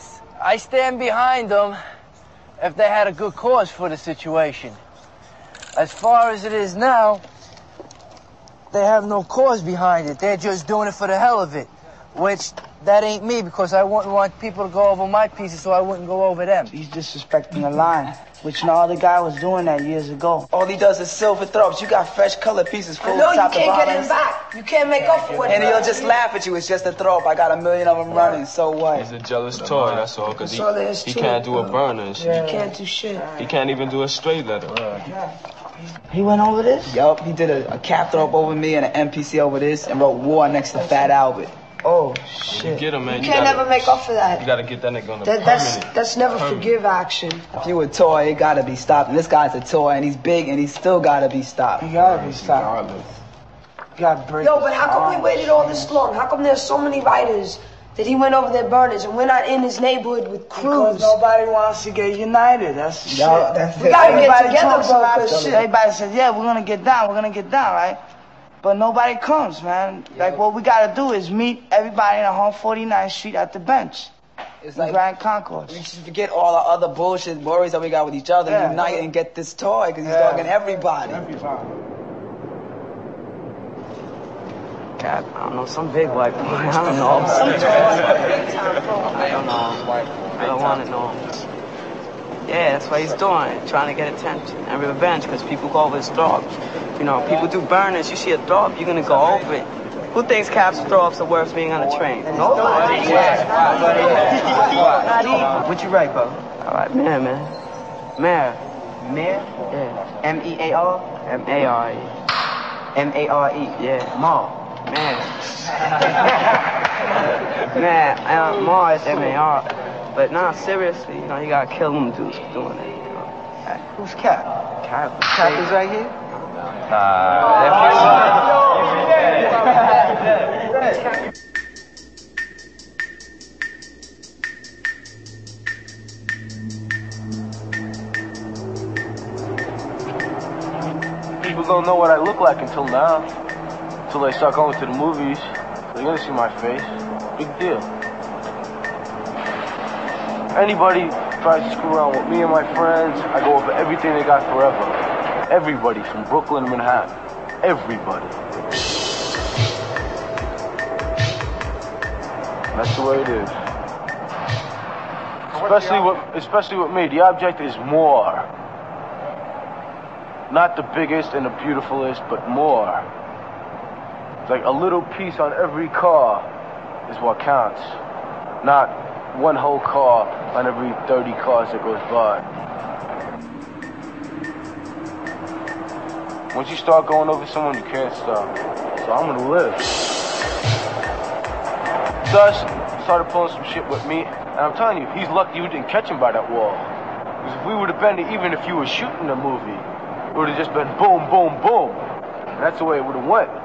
I stand behind them if they had a good cause for the situation. As far as it is now, they have no cause behind it. They're just doing it for the hell of it, which that ain't me, because I wouldn't want people to go over my pieces, so I wouldn't go over them. He's disrespecting the line, which no other guy was doing that years ago. All he does is silver throws. You got fresh color pieces full No, you top to can't bottom. get him back. You can't make up for what And he he'll does. just laugh at you. It's just a throw up. I got a million of them running. So what? He's a jealous toy, that's all, because he, That's all there is he to can't it, do a bro. burner and shit. You can't do shit. He can't even do a straight letter. He went over this? Yup, he did a, a cap throw up over me and an M P C over this and wrote war next to Fat Albert. Oh, You get him, man. You You can't gotta, never make up for that. You gotta get that nigga on the That, that's permanent. that's never Permanent. forgive action. If you a toy, it gotta be stopped. And this guy's a toy and he's big and he's still gotta be stopped. He gotta be stopped. You gotta break Yo, his but how come we arm. waited all this long? How come there's so many writers that he went over their burners and we're not in his neighborhood with Because crews? nobody wants to get united. That's the Yo, shit. that's We it. gotta get Everybody together, talks bro, about 'cause it. shit. Everybody says, yeah, we're gonna get down, we're gonna get down, right? But nobody comes, man. Like, what we gotta do is meet everybody in one forty-ninth Street at the bench. It's in like Grand Concourse. we should forget all our other bullshit worries that we got with each other Yeah. and unite and get this toy because he's Yeah. dogging everybody. Everybody. God, I don't know, some big white boy. I don't know. Some tall, I don't know. I don't want to know. Yeah, that's what he's doing, trying to get attention and revenge, because people go over his throats. You know, people do burners. You see a throw up, you're gonna go over it. Who thinks Cap's throw ups are worth being on a train? Nobody. What you write, bro? All right, Mayor, man. Mayor. Mayor? Yeah. M E A R? M A R E. M A R E. Yeah. Ma. Man. Man, uh, Mars, M A R. But nah, seriously, you know, you gotta kill them dudes for doing that, you know. Who's Cap? Cap, Cap is right here? People don't know what I look like until now. Until they start going to the movies. They're gonna see my face. Big deal. Anybody tries to screw around with me and my friends, I go over everything they got forever. Everybody from Brooklyn to Manhattan. Everybody. That's the way it is. Especially with, especially with me, the object is more. Not the biggest and the beautifulest, but more. It's like a little piece on every car is what counts. Not one whole car on every thirty cars that goes by. Once you start going over someone, you can't stop. So I'm gonna live. Thus, started pulling some shit with me, and I'm telling you, he's lucky you didn't catch him by that wall. Because if we would have been there, even if you were shooting the movie, it would have just been boom, boom, boom. And that's the way it would have went.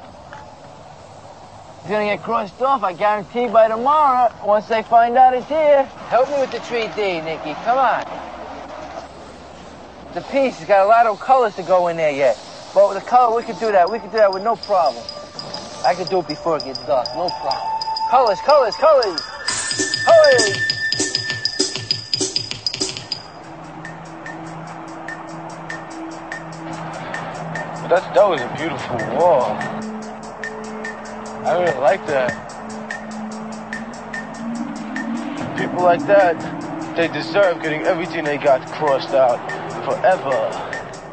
It's gonna get crossed off, I guarantee, by tomorrow, once they find out it's here. Help me with the three D, Nicky, come on. The piece has got a lot of colors to go in there yet. But with the color, we could do that. We could do that with no problem. I could do it before it gets dark, no problem. Colors, colors, colors! Colors! But that's, that was a beautiful wall. I really like that. People like that, they deserve getting everything they got crossed out forever.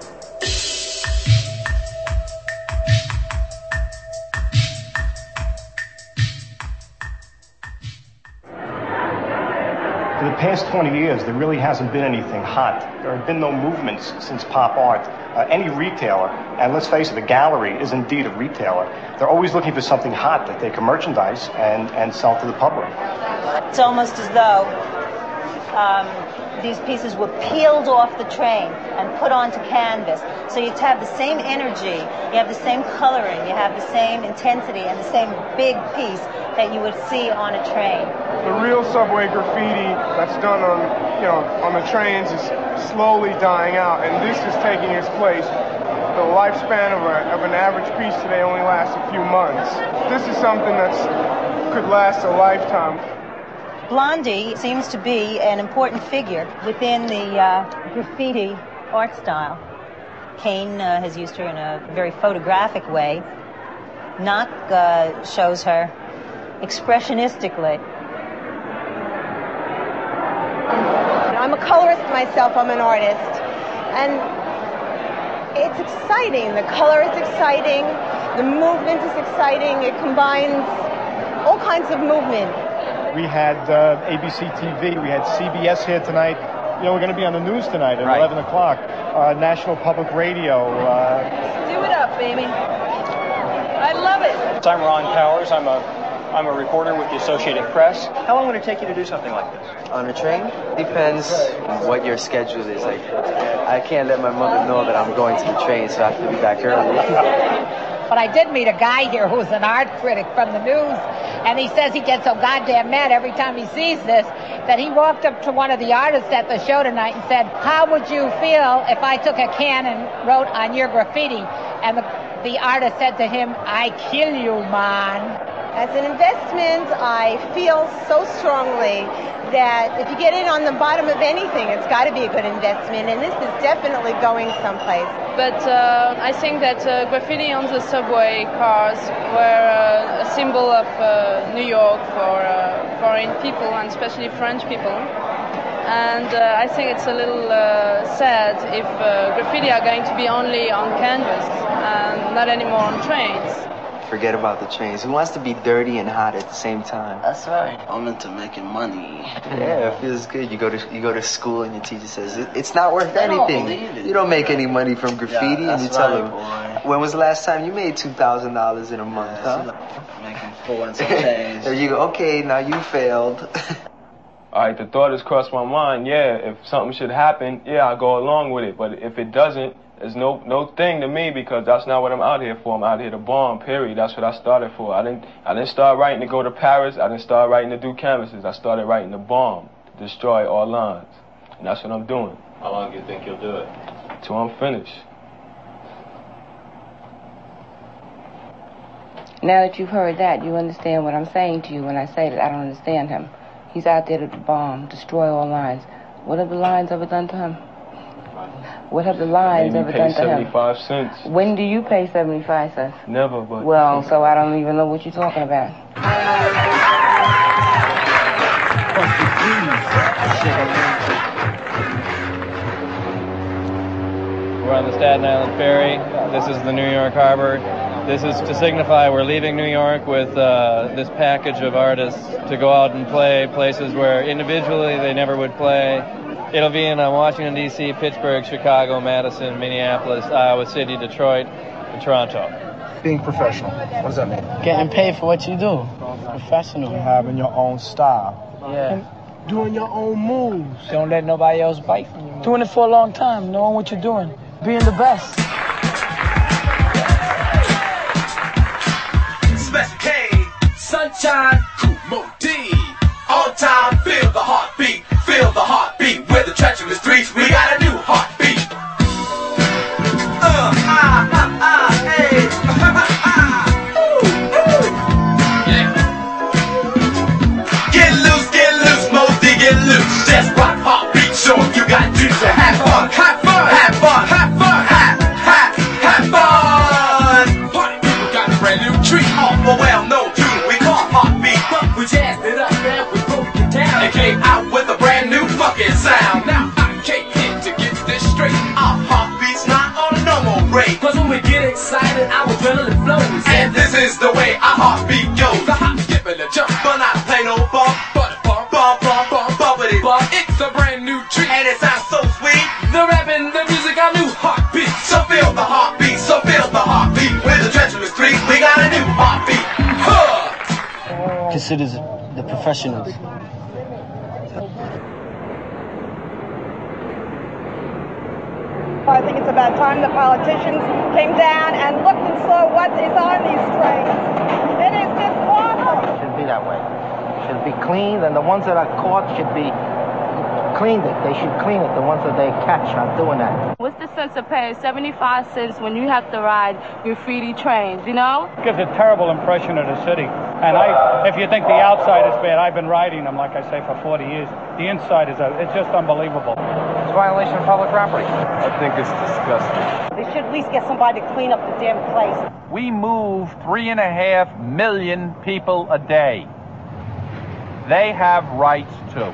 For the past twenty years, there really hasn't been anything hot. There have been no movements since pop art. Uh, any retailer, and let's face it, a gallery is indeed a retailer. They're always looking for something hot that they can merchandise and, and sell to the public. It's almost as though um, these pieces were peeled off the train and put onto canvas. So you have the same energy, you have the same coloring, you have the same intensity and the same big piece that you would see on a train. The real subway graffiti that's done on, you know, on the trains is slowly dying out, and this is taking its place. The lifespan of, a, of an average piece today only lasts a few months. This is something that could last a lifetime. Blondie seems to be an important figure within the uh, graffiti art style. Kane uh, has used her in a very photographic way. Knock uh, shows her expressionistically. I'm a colorist myself, I'm an artist, and it's exciting. The color is exciting, the movement is exciting, it combines all kinds of movement. We had uh, A B C T V, we had C B S here tonight. You know, we're going to be on the news tonight at right. eleven o'clock. Uh, National Public Radio. Uh... Do it up, baby. I love it. I'm Ron Powers. I'm a I'm a reporter with the Associated Press. How long would it take you to do something like this? On a train? Depends what your schedule is. Like, I can't let my mother know that I'm going to the train, so I have to be back early. But I did meet a guy here who's an art critic from the news, and he says he gets so goddamn mad every time he sees this that he walked up to one of the artists at the show tonight and said, "How would you feel if I took a can and wrote on your graffiti?" And the, the artist said to him, "I kill you, man." As an investment, I feel so strongly that if you get in on the bottom of anything, it's got to be a good investment, and this is definitely going someplace. But uh, I think that uh, graffiti on the subway cars were uh, a symbol of uh, New York for uh, foreign people, and especially French people. And uh, I think it's a little uh, sad if uh, graffiti are going to be only on canvas and not anymore on trains. Forget about the trains. Who wants to be dirty and hot at the same time? That's right. I'm into making money. Yeah, it feels good. You go to you go to school and your teacher says it, it's not worth anything. Don't you don't make any money from graffiti, yeah, and you tell them. Boy. When was the last time you made two thousand dollars in a month? Yeah, huh? Making four and some change. There you go. Okay, now you failed. All right, the thought has crossed my mind. Yeah, if something should happen, yeah, I'll go along with it. But if it doesn't, there's no no thing to me, because that's not what I'm out here for. I'm out here to bomb, period. That's what I started for. I didn't I didn't start writing to go to Paris. I didn't start writing to do canvases. I started writing to bomb, to destroy all lines. And that's what I'm doing. How long do you think you'll do it? Till I'm finished. Now that you've heard that, you understand what I'm saying to you when I say that I don't understand him. He's out there to bomb, destroy all lines. What have the lines ever done to him? What have the lines ever done to him? seventy-five cents. When do you pay seventy-five cents? Never, but... Well, so I don't even know what you're talking about. We're on the Staten Island Ferry. This is the New York Harbor. This is to signify we're leaving New York with uh, this package of artists to go out and play places where individually they never would play. It'll be in uh, Washington, D C, Pittsburgh, Chicago, Madison, Minneapolis, Iowa City, Detroit, and Toronto. Being professional, what does that mean? Getting paid for what you do. Professional. Having your own style. Yeah. And doing your own moves. Don't let nobody else bite from you. Doing it for a long time, knowing what you're doing. Being the best. Special K, Sunshine, Kumo D. All time, feel the heartbeat, feel the heartbeat. We're the treacherous streets, we got a new heartbeat. Uh, ah, ah, ah, hey, ooh, ooh. Yeah. Get loose, get loose, Mosey, get loose. Just rock heartbeat, show you got to to have fun, have fun, have fun, have fun, have, have, have fun. Party people got a brand new treat, off a well-known tune we call heartbeat, but we jazzed it up and we broke it down. It came out with a brand new fucking sound. Now I came in to get this straight. Our heartbeat's not on a normal rate. Cause when we get excited, our adrenaline flows. And this is the way our heartbeat goes. The hop, skip, and the jump, but not play no bump. But bump, bump, bump, bump, bumpity bump. It's a brand new treat, and it sounds so sweet. The rap and the music, our new heartbeat. So feel the heartbeat, so feel the heartbeat. We're the treacherous street, we got a new heartbeat. Huh. Considers the professionals. I think it's about time the politicians came down and looked and saw what is on these trains. It is just awful. It should be that way. It should be cleaned, and the ones that are caught should be cleaned. It. They should clean it. The ones that they catch are doing that. What's the sense of paying seventy-five cents when you have to ride graffiti trains, you know? It gives a terrible impression of the city. And I, if you think the outside is bad, I've been riding them, like I say, for forty years. The inside is, a, it's just unbelievable. It's a violation of public property. I think it's disgusting. They should at least get somebody to clean up the damn place. We move three and a half million people a day. They have rights too.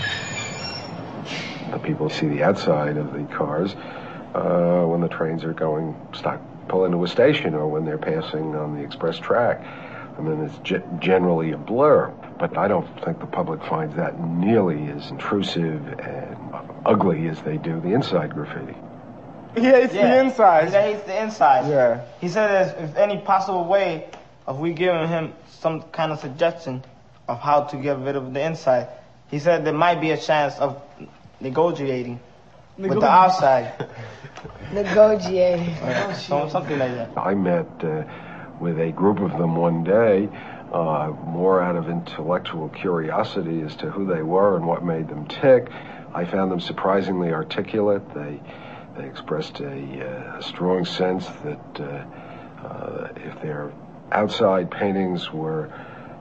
The people see the outside of the cars uh, when the trains are going, stop, pull into a station, or when they're passing on the express track. And then it's ge- generally a blur. But I don't think the public finds that nearly as intrusive and ugly as they do the inside graffiti. He hates Yeah. the inside. He hates the inside. Yeah. He said there's if any possible way of we giving him some kind of suggestion of how to get rid of the inside. He said there might be a chance of negotiating with the outside. Negotiating. Yeah, so- something like that. I met uh, with a group of them one day, uh, more out of intellectual curiosity as to who they were and what made them tick. I found them surprisingly articulate. They they expressed a, uh, a strong sense that uh, uh, if their outside paintings were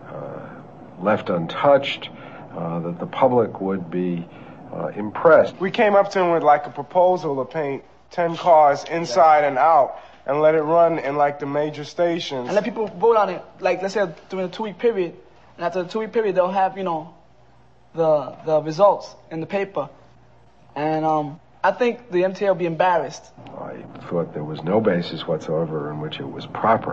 uh, left untouched, uh, that the public would be uh, impressed. We came up to him with like a proposal to paint ten cars inside and out and let it run in like the major stations. And let people vote on it. Like, let's say during a two-week period, and after the two-week period, they'll have, you know, the the results in the paper. And um, I think the M T A will be embarrassed. I thought there was no basis whatsoever in which it was proper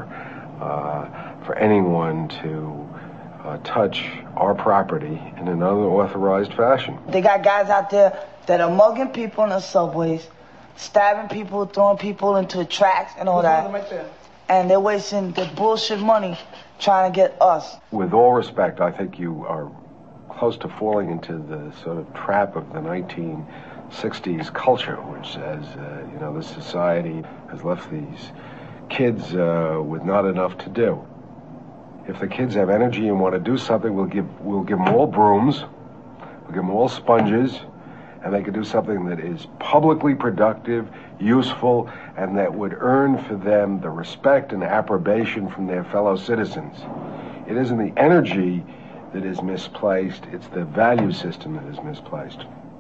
uh, for anyone to uh, touch our property in an unauthorized fashion. They got guys out there that are mugging people in the subways, stabbing people, throwing people into the tracks and all that. Right there. And they're wasting their bullshit money trying to get us. With all respect, I think you are close to falling into the sort of trap of the nineteen sixties culture, which says, uh, you know, the society has left these kids uh, with not enough to do. If the kids have energy and want to do something, we'll give we'll give them all brooms, we'll give them all sponges, and they can do something that is publicly productive, useful, and that would earn for them the respect and approbation from their fellow citizens. It isn't the energy that is misplaced, it's the value system that is misplaced.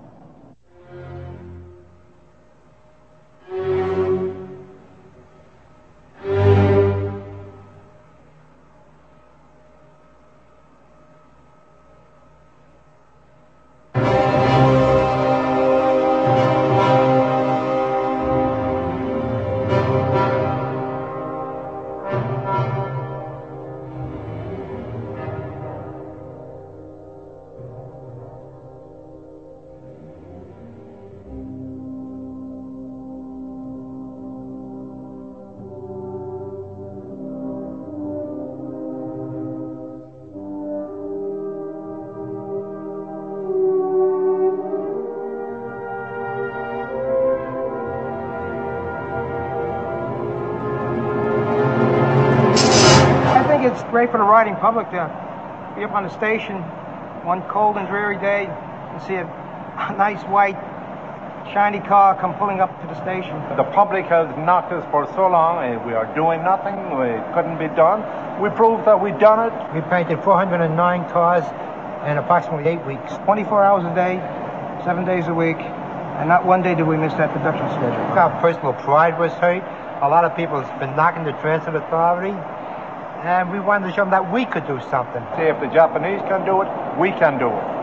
It's great for the riding public to be up on the station one cold and dreary day and see a, a nice white shiny car come pulling up to the station. The public has knocked us for so long, and we are doing nothing. It couldn't be done. We proved that we'd done it. We painted four hundred nine cars in approximately eight weeks, twenty-four hours a day, seven days a week, and not one day did we miss that production schedule. Our personal pride was hurt. A lot of people have been knocking the transit authority. And we wanted to show them that we could do something. See, if the Japanese can do it, we can do it.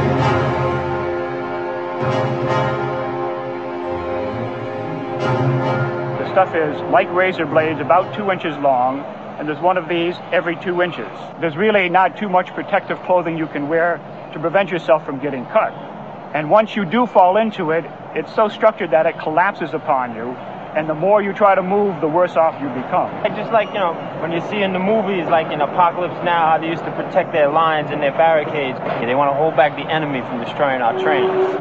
The stuff is like razor blades, about two inches long, and there's one of these every two inches. There's really not too much protective clothing you can wear to prevent yourself from getting cut. And once you do fall into it, it's so structured that it collapses upon you. And the more you try to move, the worse off you become. Just like, you know, when you see in the movies, like in Apocalypse Now, how they used to protect their lines and their barricades. They want to hold back the enemy from destroying our trains.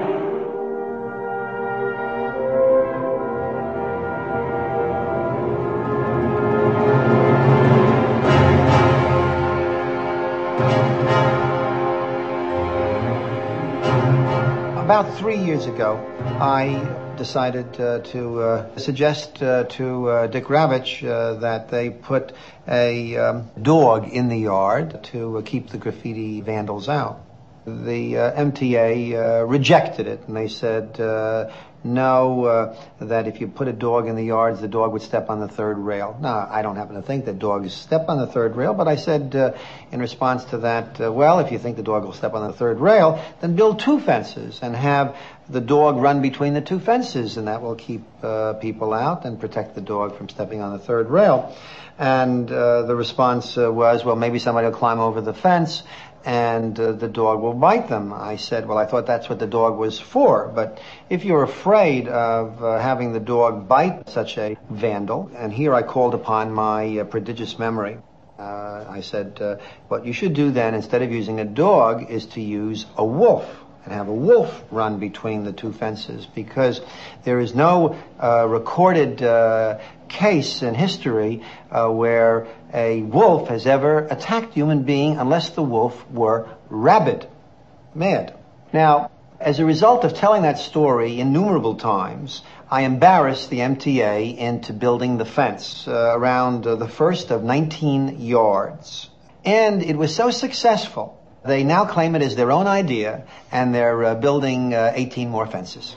About three years ago, I decided uh, to uh, suggest uh, to uh, Dick Ravitch uh, that they put a um, dog in the yard to uh, keep the graffiti vandals out. The uh, M T A uh, rejected it, and they said uh, no, uh, that if you put a dog in the yards, the dog would step on the third rail. Now, I don't happen to think that dogs step on the third rail, but I said uh, in response to that, uh, well, if you think the dog will step on the third rail, then build two fences and have the dog run between the two fences, and that will keep uh, people out and protect the dog from stepping on the third rail. And uh, the response uh, was, well, maybe somebody will climb over the fence and uh, the dog will bite them. I said, well, I thought that's what the dog was for. But if you're afraid of uh, having the dog bite such a vandal, and here I called upon my uh, prodigious memory. Uh, I said, uh, what you should do then, instead of using a dog, is to use a wolf and have a wolf run between the two fences, because there is no uh, recorded uh, case in history uh, where a wolf has ever attacked a human being unless the wolf were rabid, mad. Now, as a result of telling that story innumerable times, I embarrassed the M T A into building the fence uh, around uh, the first of nineteen yards. And it was so successful, they now claim it as their own idea, and they're uh, building uh, eighteen more fences.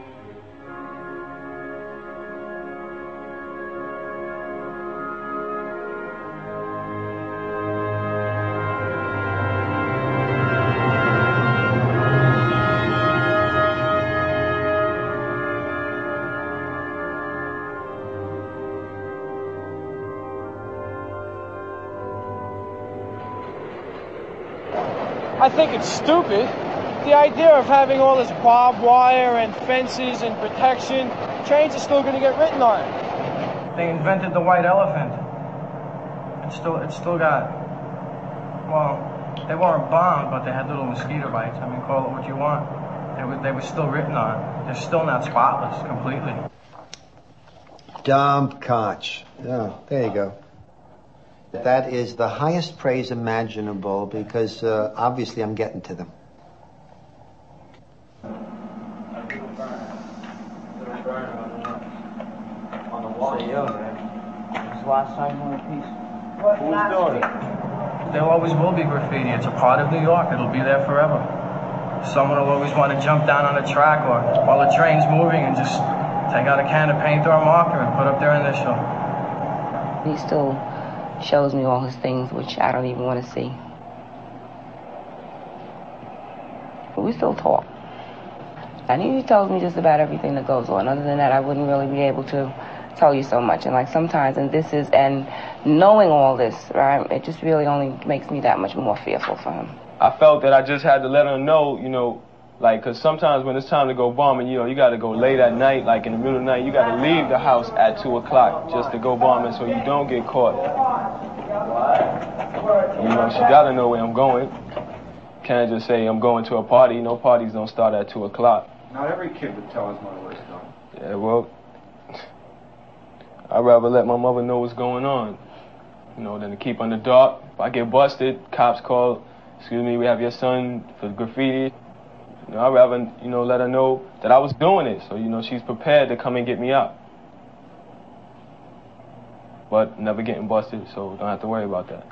I think it's stupid. The idea of having all this barbed wire and fences and protection, trains are still going to get written on. They invented the white elephant. It's still, it's still got, well, they weren't bombed, but they had little mosquito bites. I mean, call it what you want. They were, they were still written on. They're still not spotless completely. Dom Koch. Yeah, there you go. That is the highest praise imaginable, because uh, obviously I'm getting to them. On the wall, yeah, man. This last time on a piece. Who's doing it? There always will be graffiti. It's a part of New York. It'll be there forever. Someone will always want to jump down on a track or while the train's moving and just take out a can of paint or a marker and put up their initial. He still shows me all his things, which I don't even want to see. But we still talk. And he tells me just about everything that goes on. Other than that, I wouldn't really be able to tell you so much. And like sometimes, and this is, and knowing all this, right, it just really only makes me that much more fearful for him. I felt that I just had to let him know, you know, like, because sometimes when it's time to go bombing, you know, you got to go late at night, like in the middle of the night, you got to leave the house at two o'clock just to go bombing so you don't get caught. You know, she got to know where I'm going. Can't just say I'm going to a party. No parties don't start at two o'clock. Not every kid would tell his mother where he's going. Yeah, well, I'd rather let my mother know what's going on, you know, than to keep on the dark. If I get busted, cops call, excuse me, we have your son for graffiti. You know, I'd rather, you know, let her know that I was doing it, so, you know, she's prepared to come and get me out. But never getting busted, so don't have to worry about that.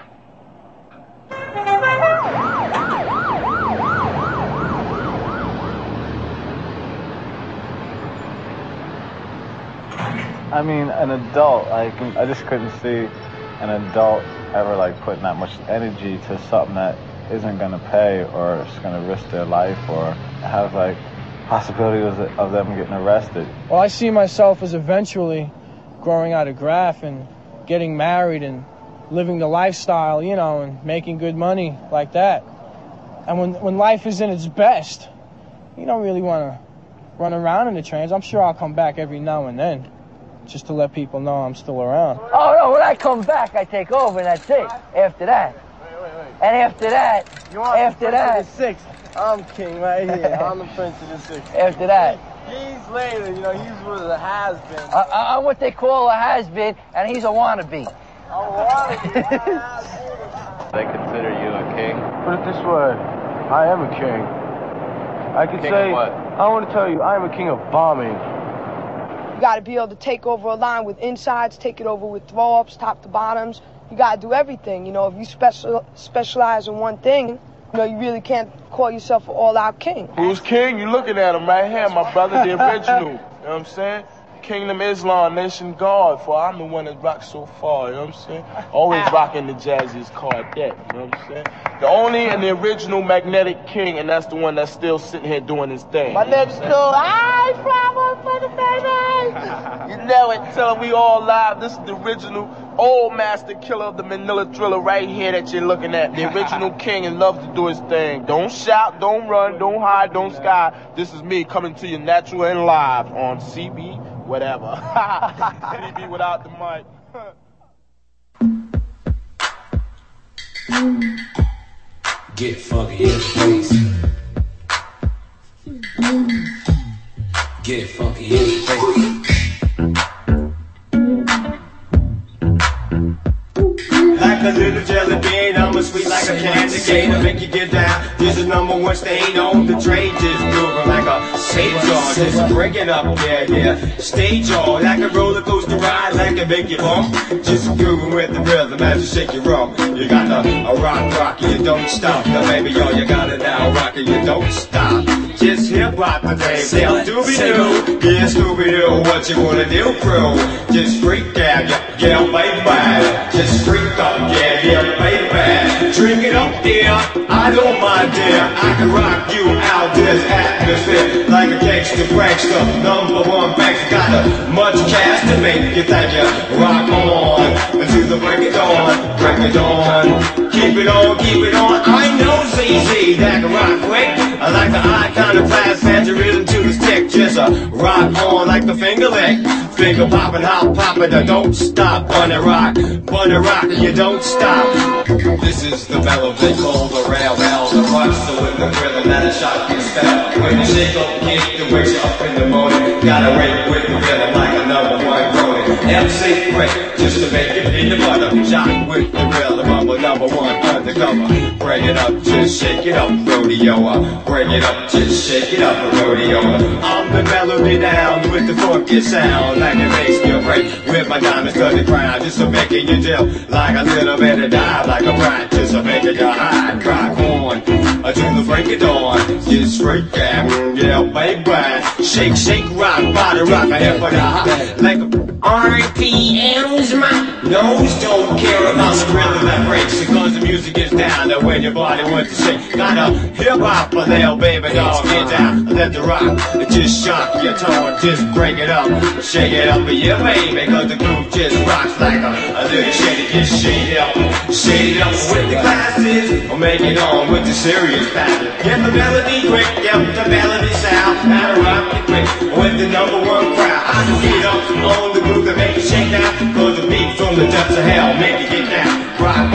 I mean, an adult, I can, I just couldn't see an adult ever, like, putting that much energy to something that isn't going to pay or is going to risk their life or have, like, possibilities of them getting arrested. Well, I see myself as eventually growing out of Graph and getting married and living the lifestyle, you know, and making good money like that. And when, when life is in its best, you don't really want to run around in the trains. I'm sure I'll come back every now and then, just to let people know I'm still around. Oh, no, when I come back, I take over, and that's it. After that. Wait, wait, wait. And after that, you want after the that. Prince of the Six. I'm king right here. I'm the Prince of the Six. After that. He's later, you know, he's what it has been. I, I'm what they call a has-been, and he's a wannabe. A wannabe. They consider you a king? Put it this way, I am a king. I could King say, of what? I want to tell you, I am a king of bombing. You got to be able to take over a line with insides, take it over with throw-ups, top to bottoms. You got to do everything. You know, if you special, specialize in one thing, you know, you really can't call yourself an all-out king. Who's king? You looking at him right here, my brother, the original. You know what I'm saying? Kingdom Islam, Nation Guard, for I'm the one that rocks so far, you know what I'm saying? Always rocking the jazziest card deck, you know what I'm saying? The only and the original magnetic king, and that's the one that's still sitting here doing his thing. My next door, I fly motherfucker, baby. You know it. Tell them we all live. This is the original old master killer of the Manila Driller right here that you're looking at. The original king and loves to do his thing. Don't shout, don't run, don't hide, don't sky. This is me coming to you natural and live on C B, whatever. C B without the mic. Get funky in the face. Get funky in the face. Like a little jelly bean, I'm a sweet like a candy cane to make you get down. This is number one stain on the train, just moving like a stage on, just break it up, yeah, yeah. Stage on, like a roller coaster ride, like a make you bump. Just grooving with the rhythm as you shake your rump. You got the a rock rock, you don't stop. The baby, yo, you got it now, rock you don't stop. Just hip hop the thing, yeah, Scooby Doo, yeah, Scooby Doo, what you wanna do, crew? Just freak out, yeah, yeah, baby, just freak up, yeah, yeah, baby. Drink it up, dear, I don't mind, dear. I can rock you out this atmosphere like a gangster prankster, number one bankster. Got a much cash to make you think you rock on until the break of dawn, break of dawn. Keep it on, keep it on. I know Z Z that can rock quick. I like the iconoclast, fancy rhythm to the stick. Just a rock on like the finger lick. Finger popping, hop popping, don't stop. Bunny rock, bunny rock, you don't stop. This is the melody called the rail bell. The punch, so with the rhythm that a shot can spell. When you shake up, kick the wakes you up in the morning. Gotta rake with the rhythm like a number one rolling. M C break, just to make it in the butter. Shot with the rhythm of a number one undercover. Bring it up, just shake it up, rodeo. Bring it up, just shake it up, rodeo. I'm the melody down with the funky sound. Like it makes me break with my diamonds to the ground. Just to make it you deal like a little bit of dive. Like a bride, just to make it your high. Rock on until the break of dawn. Just freak out, yeah, baby. Shake, shake, rock, body rock, a hip for the hot. Like a R P M's, my nose don't care about the rhythm that breaks. Because the music is down, that when your body wants to shake. Got a hip hop for there, baby dog, get down. Let the rock, just shock your tone, just break it up. Shake it up, yeah, baby, cause the groove just rocks like a, a little shady, just shake it up. Shake it up with the classes, or make it on with the serious pattern. Get the melody quick, get the melody sound, and rock it quick with the number one crowd. I can get up on the groove that make you shake now, cause the beat from the depths of hell make you get down. Rock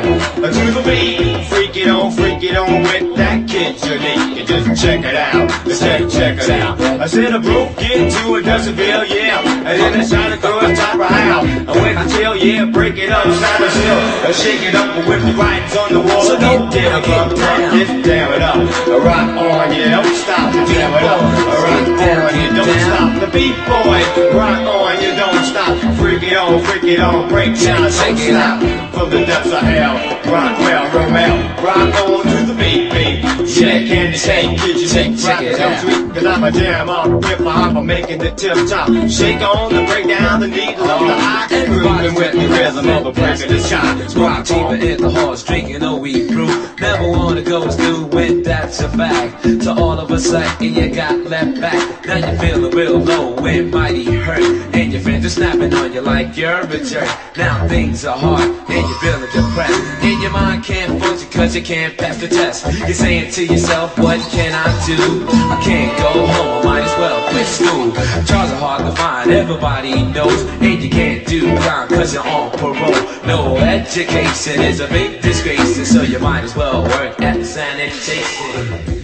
on to the beat, freak it on, freak it on with that kid unique. And just check it out, check, check it out. I said a broke get to a decibel, yeah, and then I shot across top of house. I went to tell, yeah, break it up, side of hill, shake it up with the writings on the wall. So get down, get down, get damn it up. Rock on, yeah, don't stop to jam it up. Rock on, you don't stop the beat, boy. Rock on, you don't stop. Freak it on, freak it on, break down, shake it out. From the depths of hell, rock well, Romel, rock on to the beat, beat. Yeah, candy shake, get you shake, rock it up sweet. Cause I'm a jam, I'm a rip, I'm making the tip top. Shake on the break down the needle of the high. And grooving with the rhythm of a breaking the shot. Rock deeper in the horse, drinking O E brew. Never wanna go through when that's a fact. So all of a sudden you got left back. Now you feeling real low and mighty hurt. And your friends are snapping on you like you're a jerk. Now things are hard and you're feeling depressed. And your mind can't function cause you can't pass the test. You're saying to yourself, what can I do? I can't go home, I might as well quit school. Jobs are hard to find, everybody knows. And you can't do crime cause you're on parole. No education is a big disgrace, and so you might as well work at the sanitation.